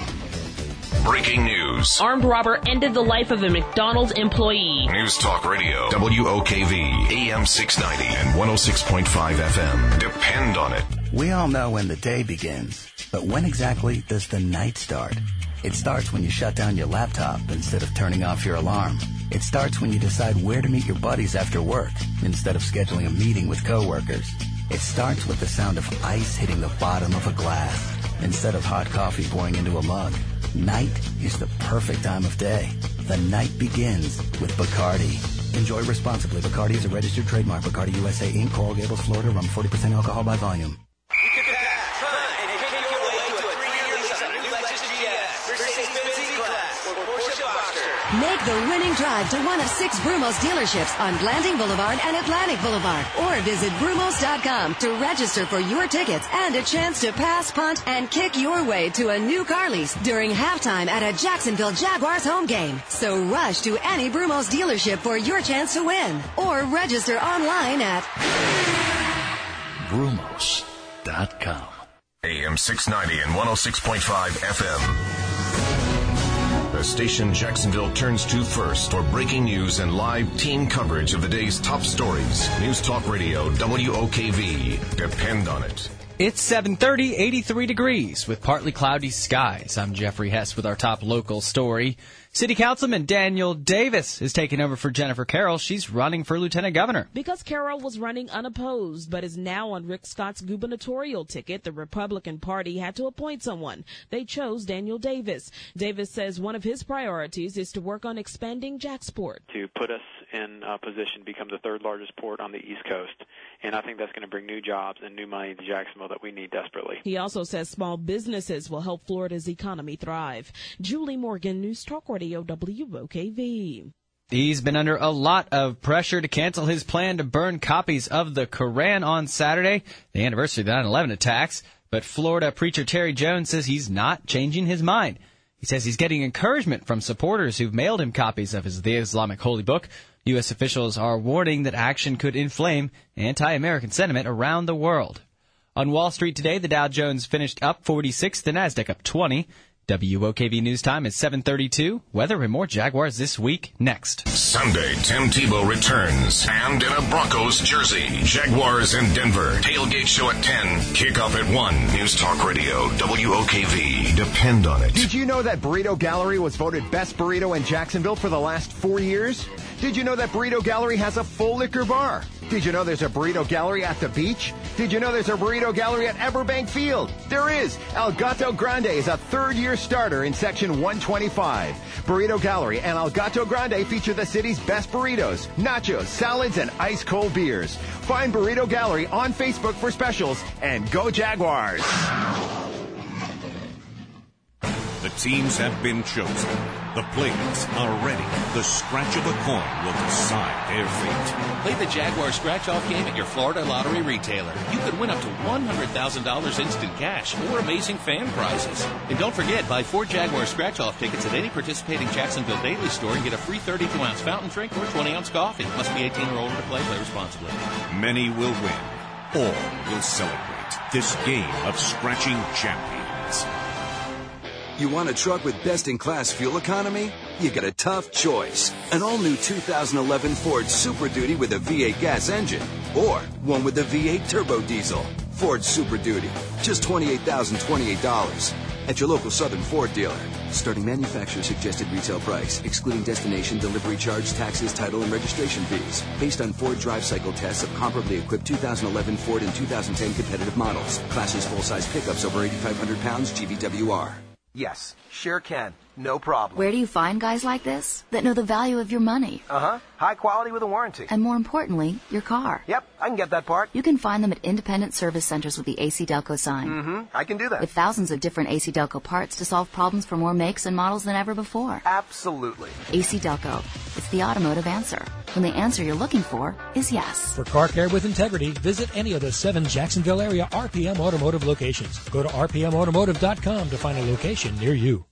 it. Breaking news. Armed robber ended the life of a McDonald's employee. News Talk Radio. WOKV. AM 690 and 106.5 FM. Depend on it. We all know when the day begins, but when exactly does the night start? It starts when you shut down your laptop instead of turning off your alarm. It starts when you decide where to meet your buddies after work instead of scheduling a meeting with coworkers. It starts with the sound of ice hitting the bottom of a glass instead of hot coffee pouring into a mug. Night is the perfect time of day. The night begins with Bacardi. Enjoy responsibly. Bacardi is a registered trademark. Bacardi USA Inc., Coral Gables, Florida. Rum 40% alcohol by volume. Make the winning drive to one of 6 Brumos dealerships on Blanding Boulevard and Atlantic Boulevard. Or visit Brumos.com to register for your tickets and a chance to pass, punt, and kick your way to a new car lease during halftime at a Jacksonville Jaguars home game. So rush to any Brumos dealership for your chance to win. Or register online at Brumos.com. AM 690 and 106.5 FM. The station Jacksonville turns to first for breaking news and live team coverage of the day's top stories. News Talk Radio, WOKV. Depend on it. It's 7:30, 83 degrees with partly cloudy skies. I'm Jeffrey Hess with our top local story. City Councilman Daniel Davis is taking over for Jennifer Carroll. She's running for lieutenant governor. Because Carroll was running unopposed but is now on Rick Scott's gubernatorial ticket, the Republican Party had to appoint someone. They chose Daniel Davis. Davis says one of his priorities is to work on expanding JAXPort. To put us in a position to become the third largest port on the East Coast. And I think that's going to bring new jobs and new money to Jacksonville that we need desperately. He also says small businesses will help Florida's economy thrive. Julie Morgan, News Talk Radio, WOKV. He's been under a lot of pressure to cancel his plan to burn copies of the Koran on Saturday, the anniversary of the 9/11 attacks. But Florida preacher Terry Jones says he's not changing his mind. He says he's getting encouragement from supporters who've mailed him copies of the Islamic holy book. U.S. officials are warning that action could inflame anti-American sentiment around the world. On Wall Street today, the Dow Jones finished up 46, the Nasdaq up 20. WOKV News Time is 7:32. Weather and more Jaguars this week next. Sunday, Tim Tebow returns, and in a Broncos jersey. Jaguars in Denver. Tailgate show at 10. Kickoff at 1. News Talk Radio, WOKV. Depend on it. Did you know that Burrito Gallery was voted best burrito in Jacksonville for the last 4 years? Did you know that Burrito Gallery has a full liquor bar? Did you know there's a Burrito Gallery at the beach? Did you know there's a Burrito Gallery at Everbank Field? There is. El Gato Grande is a third-year starter in Section 125. Burrito Gallery and El Gato Grande feature the city's best burritos, nachos, salads, and ice-cold beers. Find Burrito Gallery on Facebook for specials, and go Jaguars! The teams have been chosen. The players are ready. The scratch of a coin will decide their fate. Play the Jaguar scratch-off game at your Florida Lottery retailer. You could win up to $100,000 instant cash or amazing fan prizes. And don't forget, buy 4 Jaguar scratch-off tickets at any participating Jacksonville Daily store and get a free 32-ounce fountain drink or 20-ounce coffee. Must be 18 or older to play. Play responsibly. Many will win. All will celebrate this game of scratching champions. You want a truck with best-in-class fuel economy? You got a tough choice. An all-new 2011 Ford Super Duty with a V8 gas engine. Or one with a V8 turbo diesel. Ford Super Duty. Just $28,028. At your local Southern Ford dealer. Starting manufacturer suggested retail price, excluding destination, delivery charge, taxes, title, and registration fees. Based on Ford drive cycle tests of comparably equipped 2011 Ford and 2010 competitive models. Classes full-size pickups over 8,500 pounds GVWR. Yes, sure can. No problem. Where do you find guys like this that know the value of your money? High quality with a warranty. And more importantly, your car. Yep, I can get that part. You can find them at independent service centers with the AC Delco sign. I can do that. With thousands of different AC Delco parts to solve problems for more makes and models than ever before. Absolutely. AC Delco. It's the automotive answer. When the answer you're looking for is yes. For car care with integrity, visit any of the 7 Jacksonville area RPM Automotive locations. Go to rpmautomotive.com to find a location near you.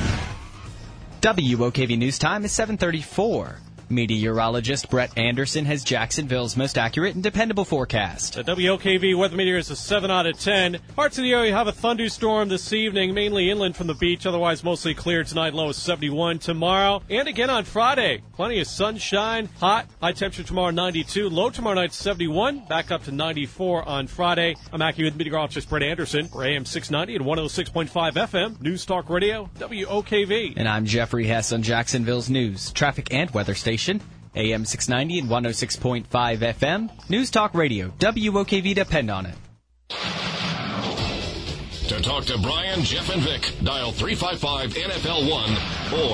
WOKV News Time is 7:34. Meteorologist Brett Anderson has Jacksonville's most accurate and dependable forecast. The WOKV weather meter is a 7 out of 10. Parts of the area have a thunderstorm this evening, mainly inland from the beach. Otherwise, mostly clear tonight, low is 71. Tomorrow and again on Friday, plenty of sunshine, hot. High temperature tomorrow, 92. Low tomorrow night, 71. Back up to 94 on Friday. I'm accurate meteorologist Brett Anderson for AM 690 and 106.5 FM. News Talk Radio, WOKV. And I'm Jeffrey Hess on Jacksonville's news, traffic, and weather station. AM 690 and 106.5 FM. News Talk Radio. WOKV. Depend on it. To talk to Brian, Jeff, and Vic, dial 355-NFL-1 or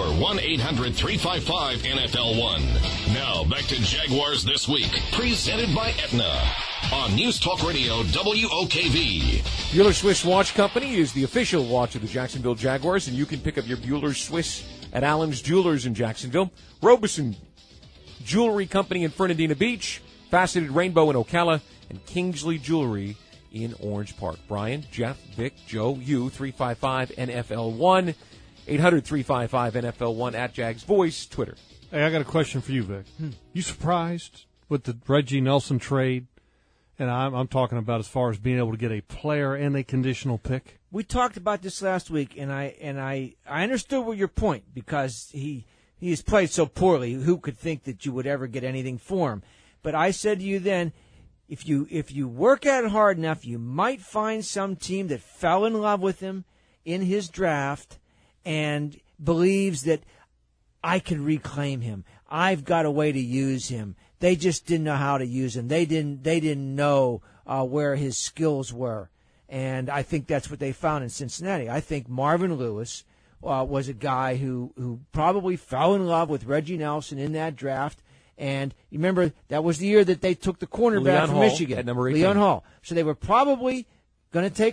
1-800-355-NFL-1. Now, back to Jaguars This Week, presented by Aetna on News Talk Radio, WOKV. Bueller Swiss Watch Company is the official watch of the Jacksonville Jaguars, and you can pick up your Bueller Swiss at Allen's Jewelers in Jacksonville, Robeson Jewelry Company in Fernandina Beach, Faceted Rainbow in Ocala, and Kingsley Jewelry in Orange Park. Brian, Jeff, Vic, Joe, you, 355-NFL-1, 800-355-NFL-1 at Jags Voice, Twitter. Hey, I got a question for you, Vic. You surprised with the Reggie Nelson trade? And I'm talking about as far as being able to get a player and a conditional pick. We talked about this last week, and I understood your point because he has played so poorly. Who could think that you would ever get anything for him? But I said to you then, if you work at it hard enough, you might find some team that fell in love with him in his draft and believes that I can reclaim him. I've got a way to use him. They just didn't know how to use him. They didn't know where his skills were. And I think that's what they found in Cincinnati. I think Marvin Lewis was a guy who probably fell in love with Reggie Nelson in that draft. And you remember that was the year that they took the cornerback from Michigan, at number 18. Leon Hall. So they were probably going to take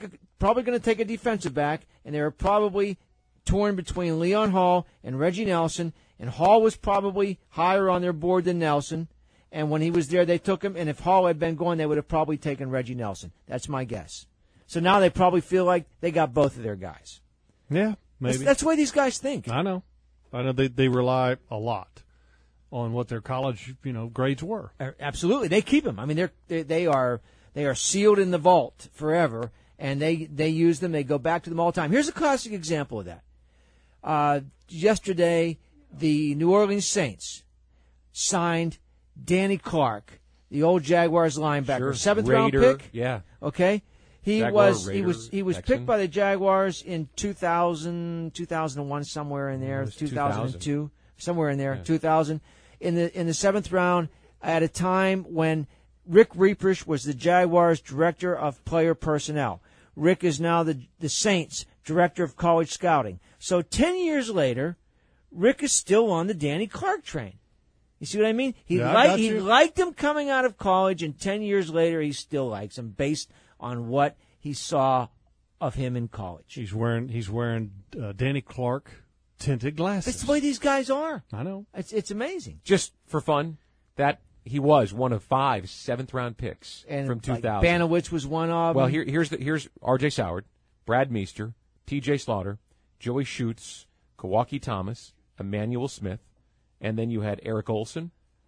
a defensive back, and they were probably torn between Leon Hall and Reggie Nelson. And Hall was probably higher on their board than Nelson. And when he was there, they took him. And if Hall had been going, they would have probably taken Reggie Nelson. That's my guess. So now they probably feel like they got both of their guys. Yeah, maybe. That's the way these guys think. I know they rely a lot on what their college, grades were. Absolutely, they keep them. I mean, they are sealed in the vault forever, and they use them. They go back to them all the time. Here's a classic example of that. Yesterday, the New Orleans Saints signed Danny Clark, the old Jaguars linebacker, Sure. 7th Raider, round pick. Yeah. Okay. He Jaguar, was Raider, Texan. Picked by the Jaguars in 2000, 2001, somewhere in there, 2002, somewhere in there, 2000. In the 7th round, at a time when Rick Rieprich was the Jaguars' director of player personnel. Rick is now the Saints' director of college scouting. So 10 years later, Rick is still on the Danny Clark train. You see what I mean? He liked him coming out of college, and 10 years later, he still likes him based on what he saw of him in college. He's wearing Danny Clark tinted glasses. That's the way these guys are. I know. It's amazing. Just for fun, that he was one of 5 7th-round picks and from 2000. Like Banowitz was one of them. Well, here's R.J. Soward, Brad Meester, T.J. Slaughter, Joey Schutz, Kawaki Thomas, Emmanuel Smith, and then you had Eric Olson,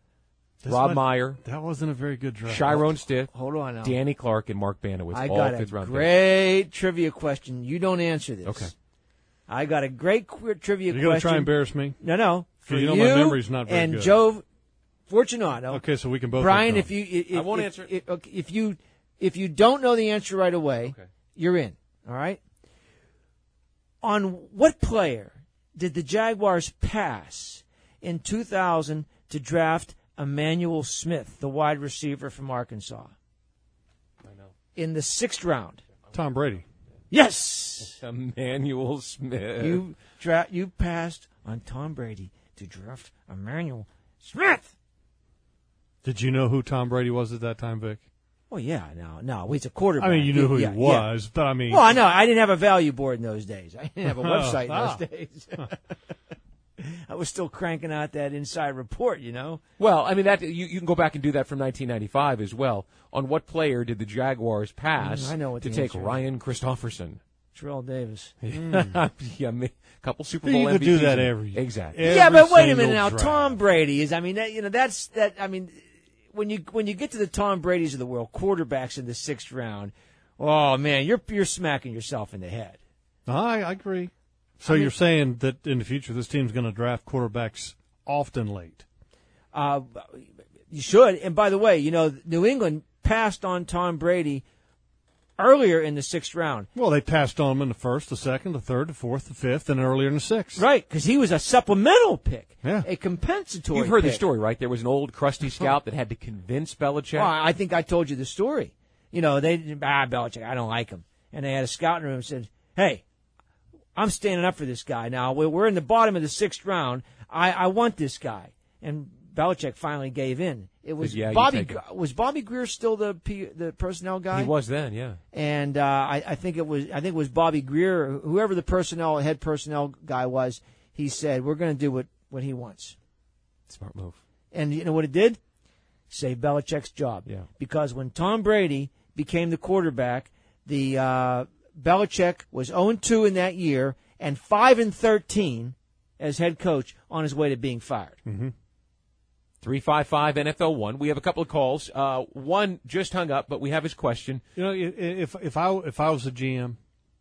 Rob Meyer. That wasn't a very good draft. Chiron Stith. Hold on now. Danny Clark and Mark Banowitz. I all got a 5th-round great picks. trivia question. You don't answer this. Okay. I got a great trivia question. You're going to try and embarrass me? No. For you know you my memory's not very and good. Joe Fortunato. Okay, so we can both. Brian, look I won't answer it. If you don't know the answer right away, you're in. All right. On what player did the Jaguars pass in 2000 to draft Emmanuel Smith, the wide receiver from Arkansas? I know. In the 6th round. Tom Brady. Yes. Emmanuel Smith. You passed on Tom Brady to draft Emmanuel Smith. Did you know who Tom Brady was at that time, Vic? Well, yeah, no, he's a quarterback. I mean, you knew who he was, but I mean... Well, I know. I didn't have a value board in those days. I didn't have a website in those days. I was still cranking out that inside report, Well, I mean, that you can go back and do that from 1995 as well. On what player did the Jaguars pass to take Ryan Christopherson? Terrell Davis. Yeah, a couple Super Bowl MVPs. You could do that every year. Exactly. Yeah, but wait a minute now. Draft. Tom Brady is. I mean, that's. I mean, when you get to the Tom Bradys of the world, quarterbacks in the 6th round, oh man, you're smacking yourself in the head. I agree. So you're saying that in the future this team's going to draft quarterbacks often late? You should. And by the way, New England passed on Tom Brady earlier in the 6th round. Well, they passed on him in the 1st, the 2nd, the 3rd, the 4th, the 5th, and earlier in the 6th. Right, because he was a supplemental pick, yeah, a compensatory You've heard pick. the story, right? There was an old crusty scout that had to convince Belichick. Well, I think I told you the story. Belichick, I don't like him. And they had a scout in the room and said, hey, I'm standing up for this guy now. We're in the bottom of the 6th round. I want this guy. And Belichick finally gave in. It was Bobby. Was Bobby Greer still the personnel guy? He was then, yeah. And I think it was Bobby Greer, whoever the head personnel guy was. He said, "We're going to do what he wants." Smart move. And you know what it did? Saved Belichick's job. Yeah. Because when Tom Brady became the quarterback, the Belichick was 0-2 in that year and 5-13 as head coach on his way to being fired. Mm-hmm. 355-NFL-1. We have a couple of calls. One just hung up, but we have his question. If I was a GM,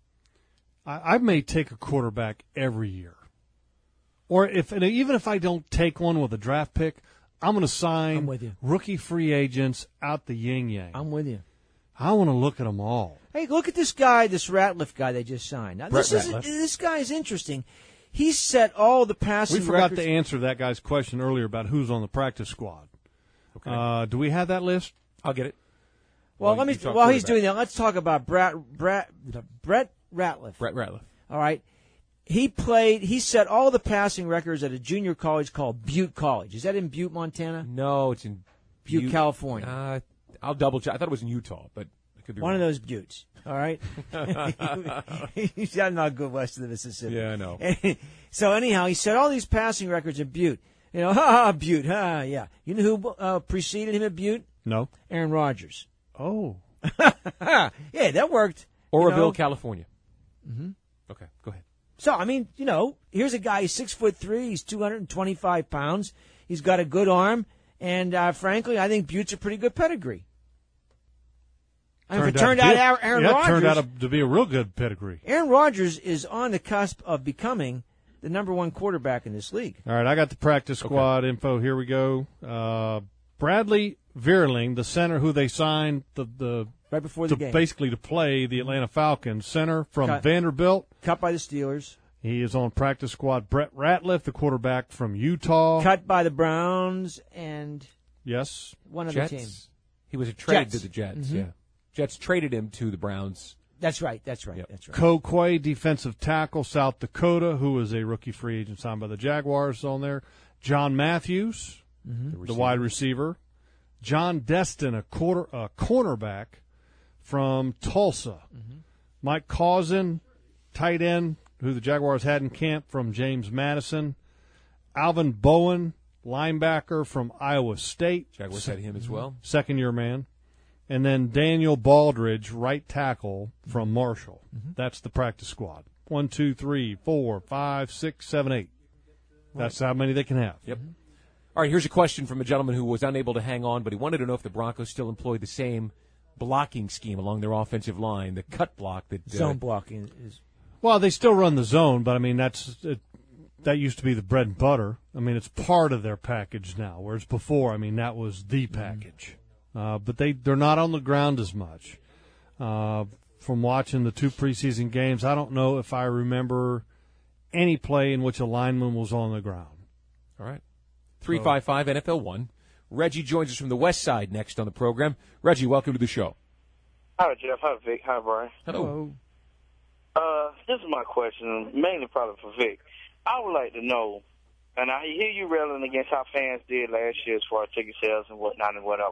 I may take a quarterback every year. Or even if I don't take one with a draft pick, I'm going to sign I'm with you. rookie free agents out the yin-yang. I'm with you. I want to look at them all. Hey, look at this guy, this Ratliff guy they just signed. Now, Brett this guy is interesting. He set all the passing We forgot records. to answer that guy's question earlier about who's on the practice squad. Okay. Do we have that list? I'll get it. Well, while he's doing that, let's talk about Brett Ratliff. Brett Ratliff. All right. He set all the passing records at a junior college called Butte College. Is that in Butte, Montana? No, it's in Butte, California. I'll double check. I thought it was in Utah, but it could be one wrong. of those buttes. All right. He's not good west of the Mississippi. Yeah, I know. So anyhow, he set all these passing records at Butte. You know, Butte, yeah. You know who preceded him at Butte? No. Aaron Rodgers. Oh. Yeah, that worked. Oroville, California. Mm-hmm. Okay, go ahead. So, I mean, here's a guy, he's 6'3", he's 225 pounds, he's got a good arm, and frankly, I think Butte's a pretty good pedigree. I mean, if it turned out Aaron Rodgers... turned out to be a real good pedigree. Aaron Rodgers is on the cusp of becoming the number one quarterback in this league. All right, I got the practice squad info. Here we go. Bradley Vierling, the center who they signed right before the game, basically to play the Atlanta Falcons, center from Vanderbilt. Cut by the Steelers. He is on practice squad. Brett Ratliff, the quarterback from Utah. Cut by the Browns and one other Jets. team. He was a trade Jets. to the Jets, Mm-hmm. yeah. Jets traded him to the Browns. That's right. Ko Quay, defensive tackle, South Dakota, who is a rookie free agent signed by the Jaguars on there. John Matthews, the wide receiver. John Destin, a cornerback from Tulsa. Mike Cousin, tight end, who the Jaguars had in camp from James Madison. Alvin Bowen, linebacker from Iowa State. Jaguars had him as well. Second-year man. And then Daniel Baldridge, right tackle from Marshall. That's the practice squad. 1, 2, 3, 4, 5, 6, 7, 8. That's how many they can have. Yep. All right, here's a question from a gentleman who was unable to hang on, but he wanted to know if the Broncos still employed the same blocking scheme along their offensive line, the cut block that zone blocking is. Well, they still run the zone, but I mean that used to be the bread and butter. I mean, it's part of their package now, whereas before, I mean, that was the package. But they're not on the ground as much. From watching the 2 preseason games, I don't know if I remember any play in which a lineman was on the ground. All right. 355 NFL 1. Reggie joins us from the West Side next on the program. Reggie, welcome to the show. Hi, Jeff. Hi, Vic. Hi, Brian. Hello. This is my question, mainly probably for Vic. I would like to know, and I hear you railing against how fans did last year as far as ticket sales and whatnot and whatever,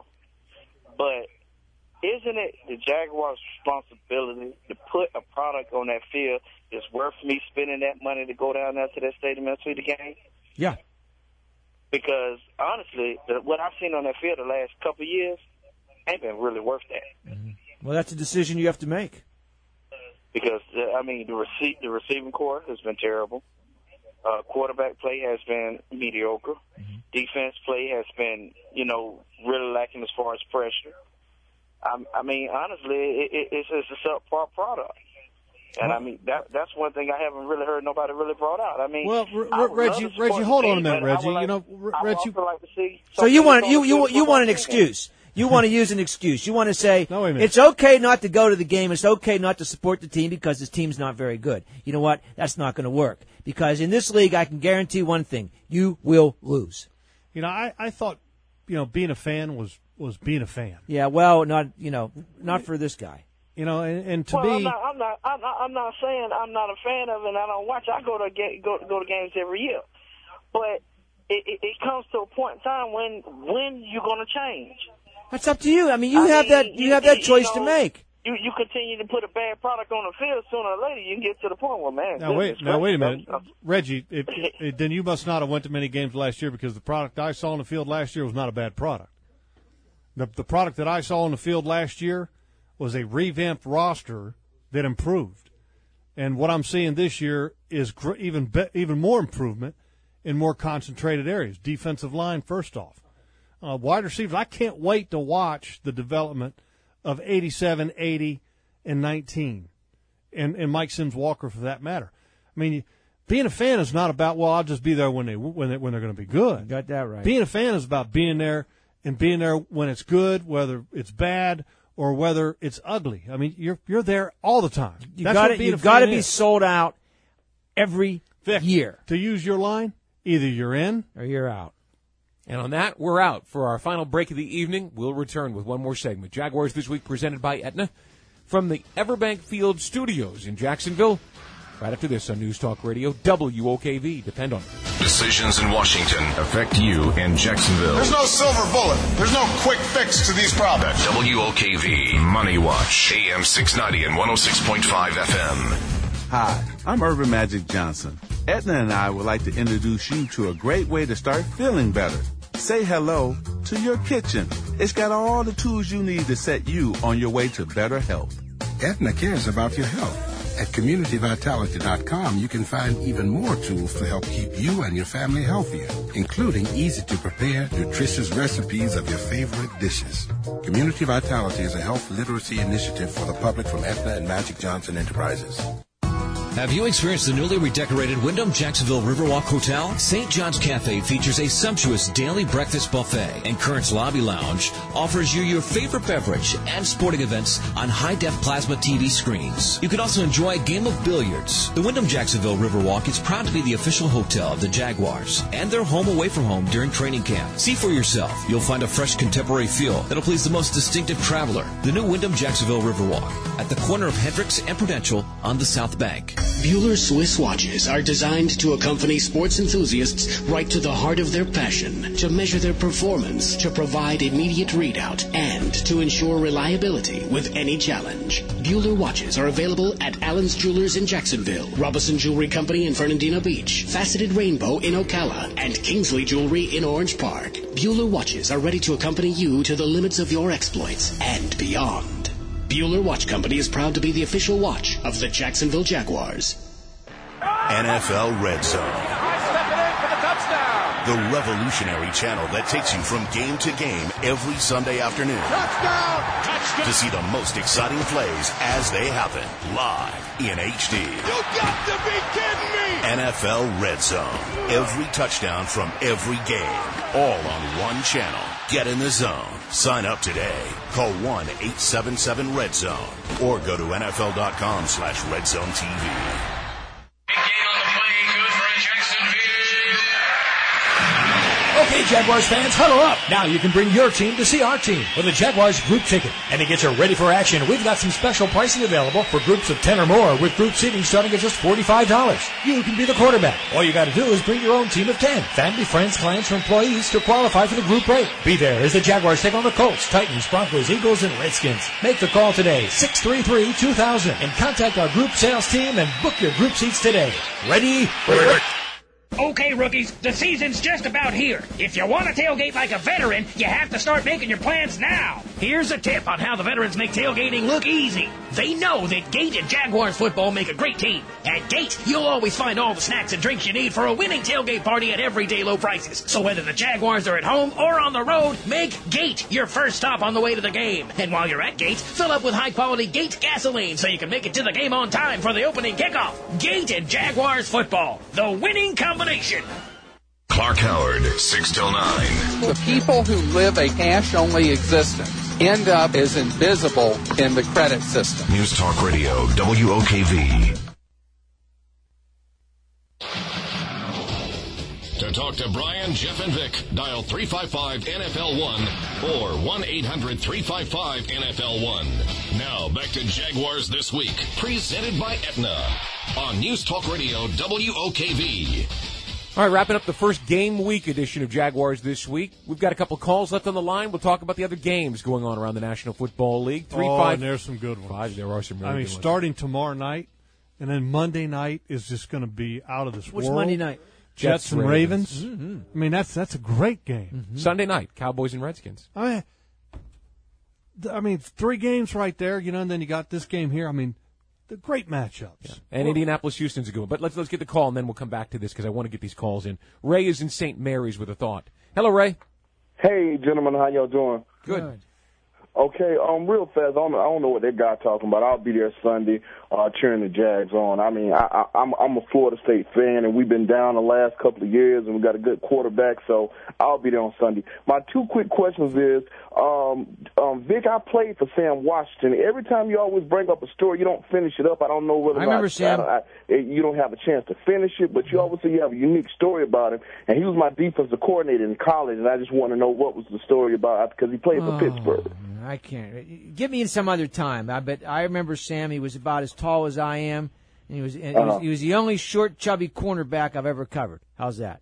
but isn't it the Jaguars' responsibility to put a product on that field that's worth me spending that money to go down there to that stadium and see the game? Yeah. Because, honestly, what I've seen on that field the last couple of years ain't been really worth that. Well, that's a decision you have to make. Because, I mean, the receiving core has been terrible. Quarterback play has been mediocre. Defense play has been, really lacking as far as pressure. I mean, honestly, it's a subpar product. And, I mean, that's one thing I haven't really heard nobody really brought out. I mean, well, Reggie, hold on a minute, Reggie. Reggie. So you want an excuse. You want to use an excuse. You want to say it's okay not to go to the game. It's okay not to support the team because this team's not very good. You know what? That's not going to work because in this league, I can guarantee one thing: you will lose. I thought, being a fan was being a fan. Yeah, well, not for this guy. And to me, be, I'm not saying I'm not a fan of it and I don't watch. I go to games every year, but it comes to a point in time when you're going to change. That's up to you. I mean, you have that choice to make. You continue to put a bad product on the field, sooner or later you can get to the point where, man. Now wait a minute, Reggie. Then you must not have went to many games last year because the product I saw on the field last year was not a bad product. The product that I saw on the field last year was a revamped roster that improved, and what I'm seeing this year is even more improvement in more concentrated areas. Defensive line, first off. Wide receivers, I can't wait to watch the development of 87, 80, and 19, and Mike Sims-Walker for that matter. I mean, being a fan is not about, well, I'll just be there when they're going to be good. You got that right. Being a fan is about being there and being there when it's good, whether it's bad or whether it's ugly. I mean, you're there all the time. You got to be sold out every year. To use your line, either you're in or you're out. And on that, we're out. For our final break of the evening, we'll return with one more segment. Jaguars This Week presented by Aetna from the Everbank Field Studios in Jacksonville. Right after this on News Talk Radio, WOKV. Depend on it. Decisions in Washington affect you in Jacksonville. There's no silver bullet. There's no quick fix to these problems. WOKV Money Watch, AM 690 and 106.5 FM. Hi, I'm Urban Magic Johnson. Aetna and I would like to introduce you to a great way to start feeling better. Say hello to your kitchen. It's got all the tools you need to set you on your way to better health. Aetna cares about your health. At CommunityVitality.com, you can find even more tools to help keep you and your family healthier, including easy-to-prepare, nutritious recipes of your favorite dishes. Community Vitality is a health literacy initiative for the public from Aetna and Magic Johnson Enterprises. Have you experienced the newly redecorated Wyndham Jacksonville Riverwalk Hotel? St. John's Cafe features a sumptuous daily breakfast buffet, and Current's Lobby Lounge offers you your favorite beverage and sporting events on high-def plasma TV screens. You can also enjoy a game of billiards. The Wyndham Jacksonville Riverwalk is proud to be the official hotel of the Jaguars and their home away from home during training camp. See for yourself. You'll find a fresh contemporary feel that'll please the most distinctive traveler. The new Wyndham Jacksonville Riverwalk at the corner of Hendricks and Prudential on the South Bank. Bueller Swiss watches are designed to accompany sports enthusiasts right to the heart of their passion, to measure their performance, to provide immediate readout, and to ensure reliability with any challenge. Bueller watches are available at Allen's Jewelers in Jacksonville, Robinson Jewelry Company in Fernandina Beach, Faceted Rainbow in Ocala, and Kingsley Jewelry in Orange Park. Bueller watches are ready to accompany you to the limits of your exploits and beyond. Bueller Watch Company is proud to be the official watch of the Jacksonville Jaguars. NFL Red Zone. The revolutionary channel that takes you from game to game every Sunday afternoon. Touchdown! To see the most exciting plays as they happen, live in HD. You got to be kidding me! NFL Red Zone. Every touchdown from every game. All on one channel. Get in the zone. Sign up today. Call 1-877-RED-ZONE or go to NFL.com/RedZoneTV. Okay, Jaguars fans, huddle up. Now you can bring your team to see our team with a Jaguars group ticket. And to get you ready for action, we've got some special pricing available for groups of 10 or more with group seating starting at just $45. You can be the quarterback. All you got to do is bring your own team of 10. Family, friends, clients, or employees to qualify for the group rate. Be there as the Jaguars take on the Colts, Titans, Broncos, Eagles, and Redskins. Make the call today, 633-2000, and contact our group sales team and book your group seats today. Ready? Okay, rookies, the season's just about here. If you want to tailgate like a veteran, you have to start making your plans now. Here's a tip on how the veterans make tailgating look easy. They know that Gate and Jaguars football make a great team. At Gate, you'll always find all the snacks and drinks you need for a winning tailgate party at everyday low prices. So whether the Jaguars are at home or on the road, make Gate your first stop on the way to the game. And while you're at Gate, fill up with high-quality Gate gasoline so you can make it to the game on time for the opening kickoff. Gate and Jaguars football, the winning combination. Clark Howard, 6 till 9. The people who live a cash-only existence end up as invisible in the credit system. News Talk Radio, WOKV. To talk to Brian, Jeff, and Vic, dial 355-NFL-1 or 1-800-355-NFL-1. Now, back to Jaguars This Week, presented by Aetna on News Talk Radio, WOKV. All right, wrapping up the first game week edition of Jaguars This Week. We've got a couple calls left on the line. We'll talk about the other games going on around the National Football League. And there's some good ones. There are some really good ones. Starting tomorrow night, and then Monday night is just going to be out of this world. What's Monday night? Jets and Ravens. Mm-hmm. I mean, that's a great game. Mm-hmm. Sunday night, Cowboys and Redskins. I mean, 3 games right there, and then you got this game here. I mean, the great matchups. Yeah. And Indianapolis, Houston's a good one. But let's get the call, and then we'll come back to this because I want to get these calls in. Ray is in St. Mary's with a thought. Hello, Ray. Hey, gentlemen. How y'all doing? Good. Okay, real fast. I don't know what that guy talking about. I'll be there Sunday, cheering the Jags on. I mean, I'm a Florida State fan, and we've been down the last couple of years, and we got a good quarterback, so I'll be there on Sunday. My two quick questions is, Vic, I played for Sam Washington. Every time you always bring up a story, you don't finish it up. I don't know whether I remember Sam. You don't have a chance to finish it, but you always say you have a unique story about him. And he was my defensive coordinator in college, and I just want to know what was the story about, because he played for Pittsburgh. I can't. Give me some other time. I remember Sam. He was about as tall as I am, and he was the only short, chubby cornerback I've ever covered. How's that?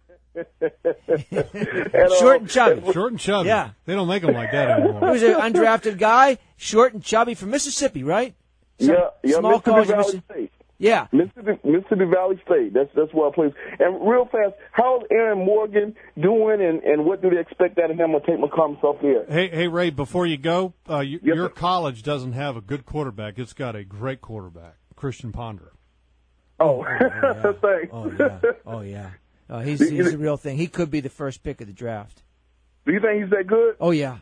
Short and chubby. Short and chubby. Yeah. They don't make them like that anymore. He was an undrafted guy, short and chubby from Mississippi, right? Yeah, small college Valley State. Yeah. Mississippi Valley State. That's where I play. And real fast, how's Aaron Morgan doing, and what do they expect out of him? I'll take my comments off there. Hey, Ray, before you go, your college doesn't have a good quarterback. It's got a great quarterback, Christian Ponder. Oh, thanks. Oh, yeah. He's a real thing. He could be the first pick of the draft. Do you think he's that good? Oh, yeah.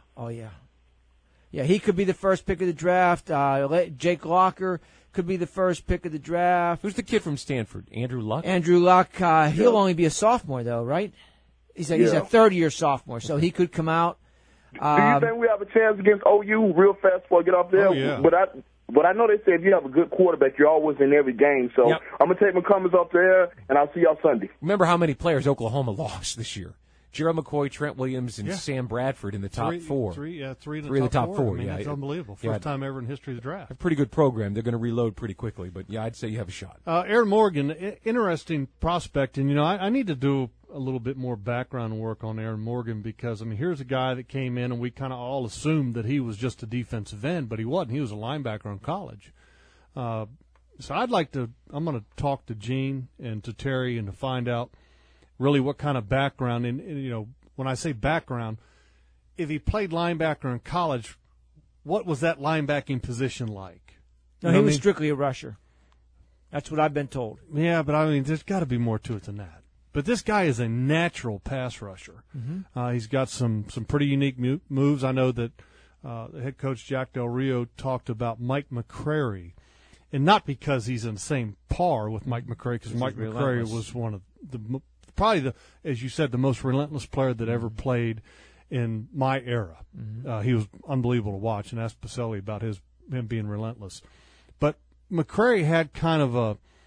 Yeah, he could be the first pick of the draft. Jake Locker could be the first pick of the draft. Who's the kid from Stanford? Andrew Luck? Andrew Luck. He'll only be a sophomore, though, right? He's a third-year sophomore, so he could come out. Do you think we have a chance against OU real fast before I get off there? Oh, yeah. But I know they say if you have a good quarterback, you're always in every game. So I'm going to take my comments off there, and I'll see y'all Sunday. Remember how many players Oklahoma lost this year? Gerald McCoy, Trent Williams, and Sam Bradford in the top four. Three in the top four. I mean, that's unbelievable. First time ever in history of the draft. A pretty good program. They're going to reload pretty quickly, but I'd say you have a shot. Aaron Morgan, interesting prospect, and I need to do a little bit more background work on Aaron Morgan, because here's a guy that came in and we kind of all assumed that he was just a defensive end, but he wasn't. He was a linebacker in college. So I'm going to talk to Gene and to Terry and to find out really what kind of background, and when I say background, if he played linebacker in college, what was that linebacking position like? No, he was strictly a rusher. That's what I've been told. Yeah, but there's got to be more to it than that. But this guy is a natural pass rusher. Mm-hmm. He's got some pretty unique moves. I know that the head coach Jack Del Rio talked about Mike McCrary, and not because he's in the same par with Mike McCrary, because Mike McCrary was one of probably as you said, the most relentless player that ever played in my era. Mm-hmm. He was unbelievable to watch, and asked Pacelli about him being relentless. But McCrary had kind of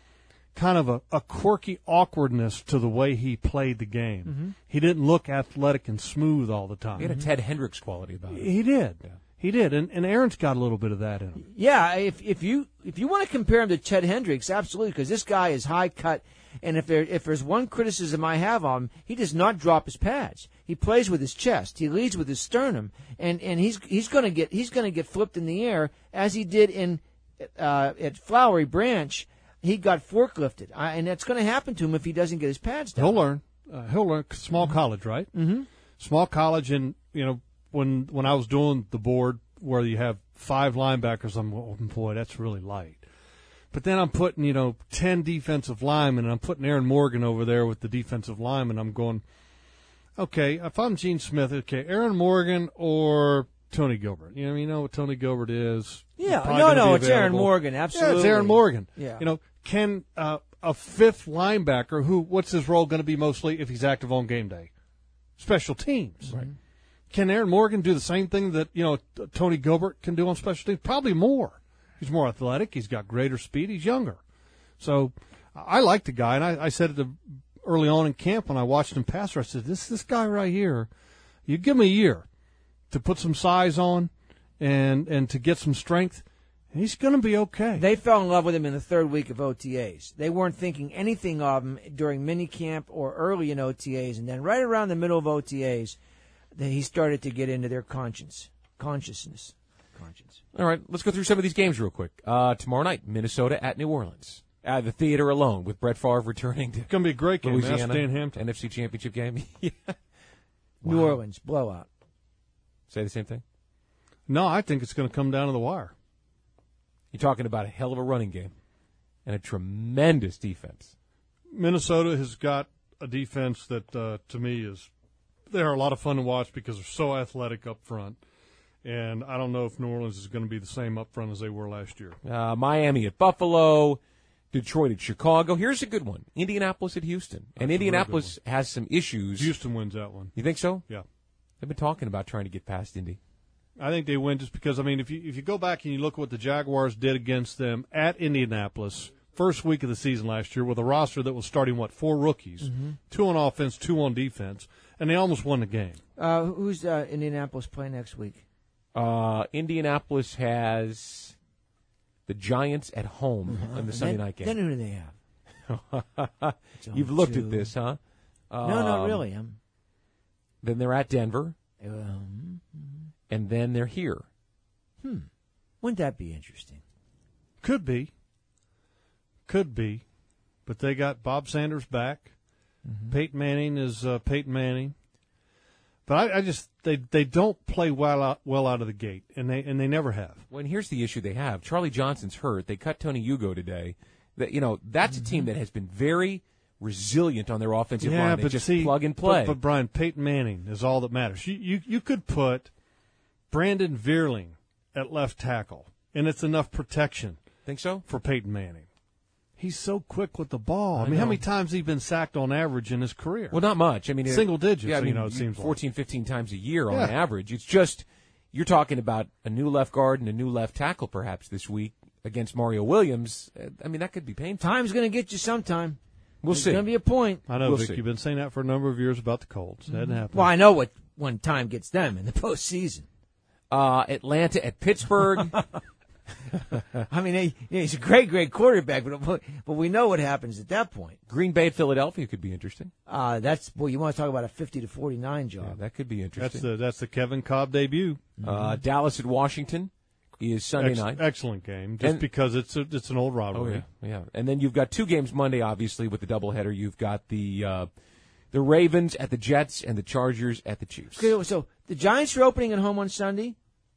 a quirky awkwardness to the way he played the game. Mm-hmm. He didn't look athletic and smooth all the time. He had a Ted Hendricks quality about him. He did. Yeah. He did, and Aaron's got a little bit of that in him. Yeah, if you want to compare him to Ted Hendricks, absolutely, because this guy is high cut. And if there's one criticism I have on him, he does not drop his pads. He plays with his chest. He leads with his sternum, and he's going to get flipped in the air as he did at Flowery Branch. He got forklifted, and that's going to happen to him if he doesn't get his pads down. He'll learn. Small college, right? Mm-hmm. Small college, and when I was doing the board where you have 5 linebackers, I'm oh boy, that's really light. But then I'm putting, 10 defensive linemen, and I'm putting Aaron Morgan over there with the defensive linemen. I'm going, okay, if I'm Gene Smith, okay, Aaron Morgan or Tony Gilbert. You know what Tony Gilbert is. Yeah, no, it's Aaron Morgan, absolutely. Yeah, it's Aaron Morgan. Yeah. Can a 5th linebacker, what's his role going to be mostly if he's active on game day? Special teams. Right. Can Aaron Morgan do the same thing that, Tony Gilbert can do on special teams? Probably more. He's more athletic. He's got greater speed. He's younger. So I like the guy, and I said it early on in camp when I watched him pass rush, I said, this guy right here, you give him a year to put some size on and to get some strength, he's going to be okay. They fell in love with him in the 3rd week of OTAs. They weren't thinking anything of him during minicamp or early in OTAs, and then right around the middle of OTAs, he started to get into their consciousness. All right, let's go through some of these games real quick. Tomorrow night, Minnesota at New Orleans. The theater alone with Brett Favre returning to It's going to be a great game. Louisiana, Dan Hampton. NFC Championship game. Yeah. New Orleans, blowout. Say the same thing? No, I think it's going to come down to the wire. You're talking about a hell of a running game and a tremendous defense. Minnesota has got a defense that, to me, they're a lot of fun to watch because they're so athletic up front. And I don't know if New Orleans is going to be the same up front as they were last year. Miami at Buffalo, Detroit at Chicago. Here's a good one. Indianapolis at Houston. And Indianapolis has some issues. Houston wins that one. You think so? Yeah. They've been talking about trying to get past Indy. I think they win just because, I mean, if you go back and you look at what the Jaguars did against them at Indianapolis, first week of the season last year with a roster that was starting, 4 rookies, 2 on offense, 2 on defense, and they almost won the game. Who's Indianapolis play next week? Indianapolis has the Giants at home in the Sunday night game. Then who do they have? You've looked at this, huh? No, not really. Then they're at Denver. And then they're here. Wouldn't that be interesting? Could be. But they got Bob Sanders back. Peyton Manning is Peyton Manning. But I just they don't play well out of the gate, and they never have. Well, and here's the issue they have. Charlie Johnson's hurt. They cut Tony Hugo today. That's a team that has been very resilient on their offensive line. They just plug and play. But Brian, Peyton Manning is all that matters. You could put Brandon Vierling at left tackle, and it's enough protection. Think so? For Peyton Manning. He's so quick with the ball. I mean, how many times has he been sacked on average in his career? Well, not much. I mean, single digits. Yeah, it seems 14, 15 times a year on average. It's just you're talking about a new left guard and a new left tackle perhaps this week against Mario Williams. I mean, that could be painful. Time's going to get you sometime. We'll see. There's going to be a point. I know, Vic. You've been saying that for a number of years about the Colts. It hadn't happened. Well, I know when time gets them in the postseason. Atlanta at Pittsburgh. I mean, he's a great quarterback, but we know what happens at that point. Green Bay at Philadelphia could be interesting. You want to talk about a 50-49 job. Yeah, that could be interesting. That's the Kevin Cobb debut. Dallas at Washington is Sunday night. Excellent game, because it's an old rivalry. Oh, yeah. And then you've got 2 games Monday, obviously, with the doubleheader. You've got the Ravens at the Jets and the Chargers at the Chiefs. Okay, so the Giants are opening at home on Sunday.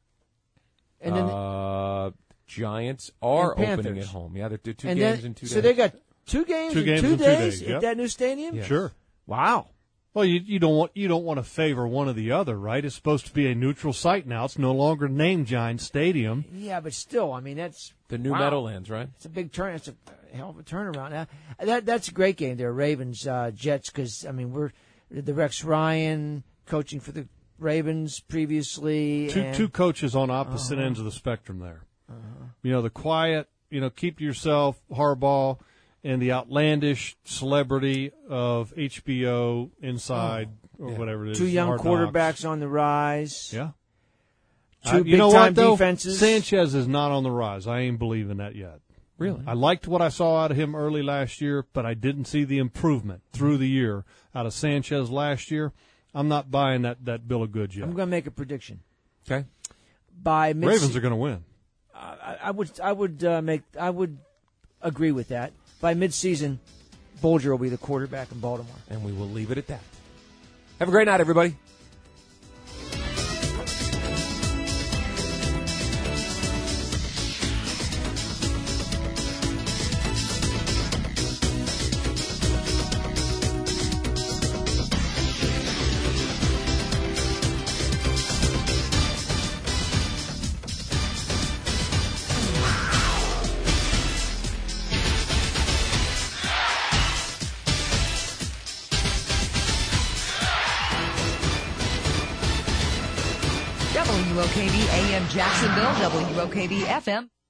And then Giants are opening at home. Yeah, they're 2 games in 2 days. So they got 2 games in 2 days at that new stadium? Yes. Sure. Wow. Well, you don't want to favor one or the other, right? It's supposed to be a neutral site now. It's no longer named Giants Stadium. Yeah, but still, I mean, that's the new Meadowlands, right? It's a big turn. It's a hell of a turnaround. That's a great game there, Ravens Jets, because I mean we're the Rex Ryan coaching for the Ravens previously. Two coaches on opposite ends of the spectrum there. The quiet, keep to yourself, Harbaugh, and the outlandish celebrity of HBO Inside or whatever it is. 2 young Hard quarterbacks Knocks. on the rise. Yeah. 2 big-time defenses. Sanchez is not on the rise. I ain't believing that yet. Really? I liked what I saw out of him early last year, but I didn't see the improvement through the year out of Sanchez last year. I'm not buying that bill of goods yet. I'm going to make a prediction. Okay. Ravens are going to win. I would agree with that. By midseason, Bolger will be the quarterback in Baltimore. And we will leave it at that. Have a great night, everybody. WOKV AM Jacksonville, WOKV FM.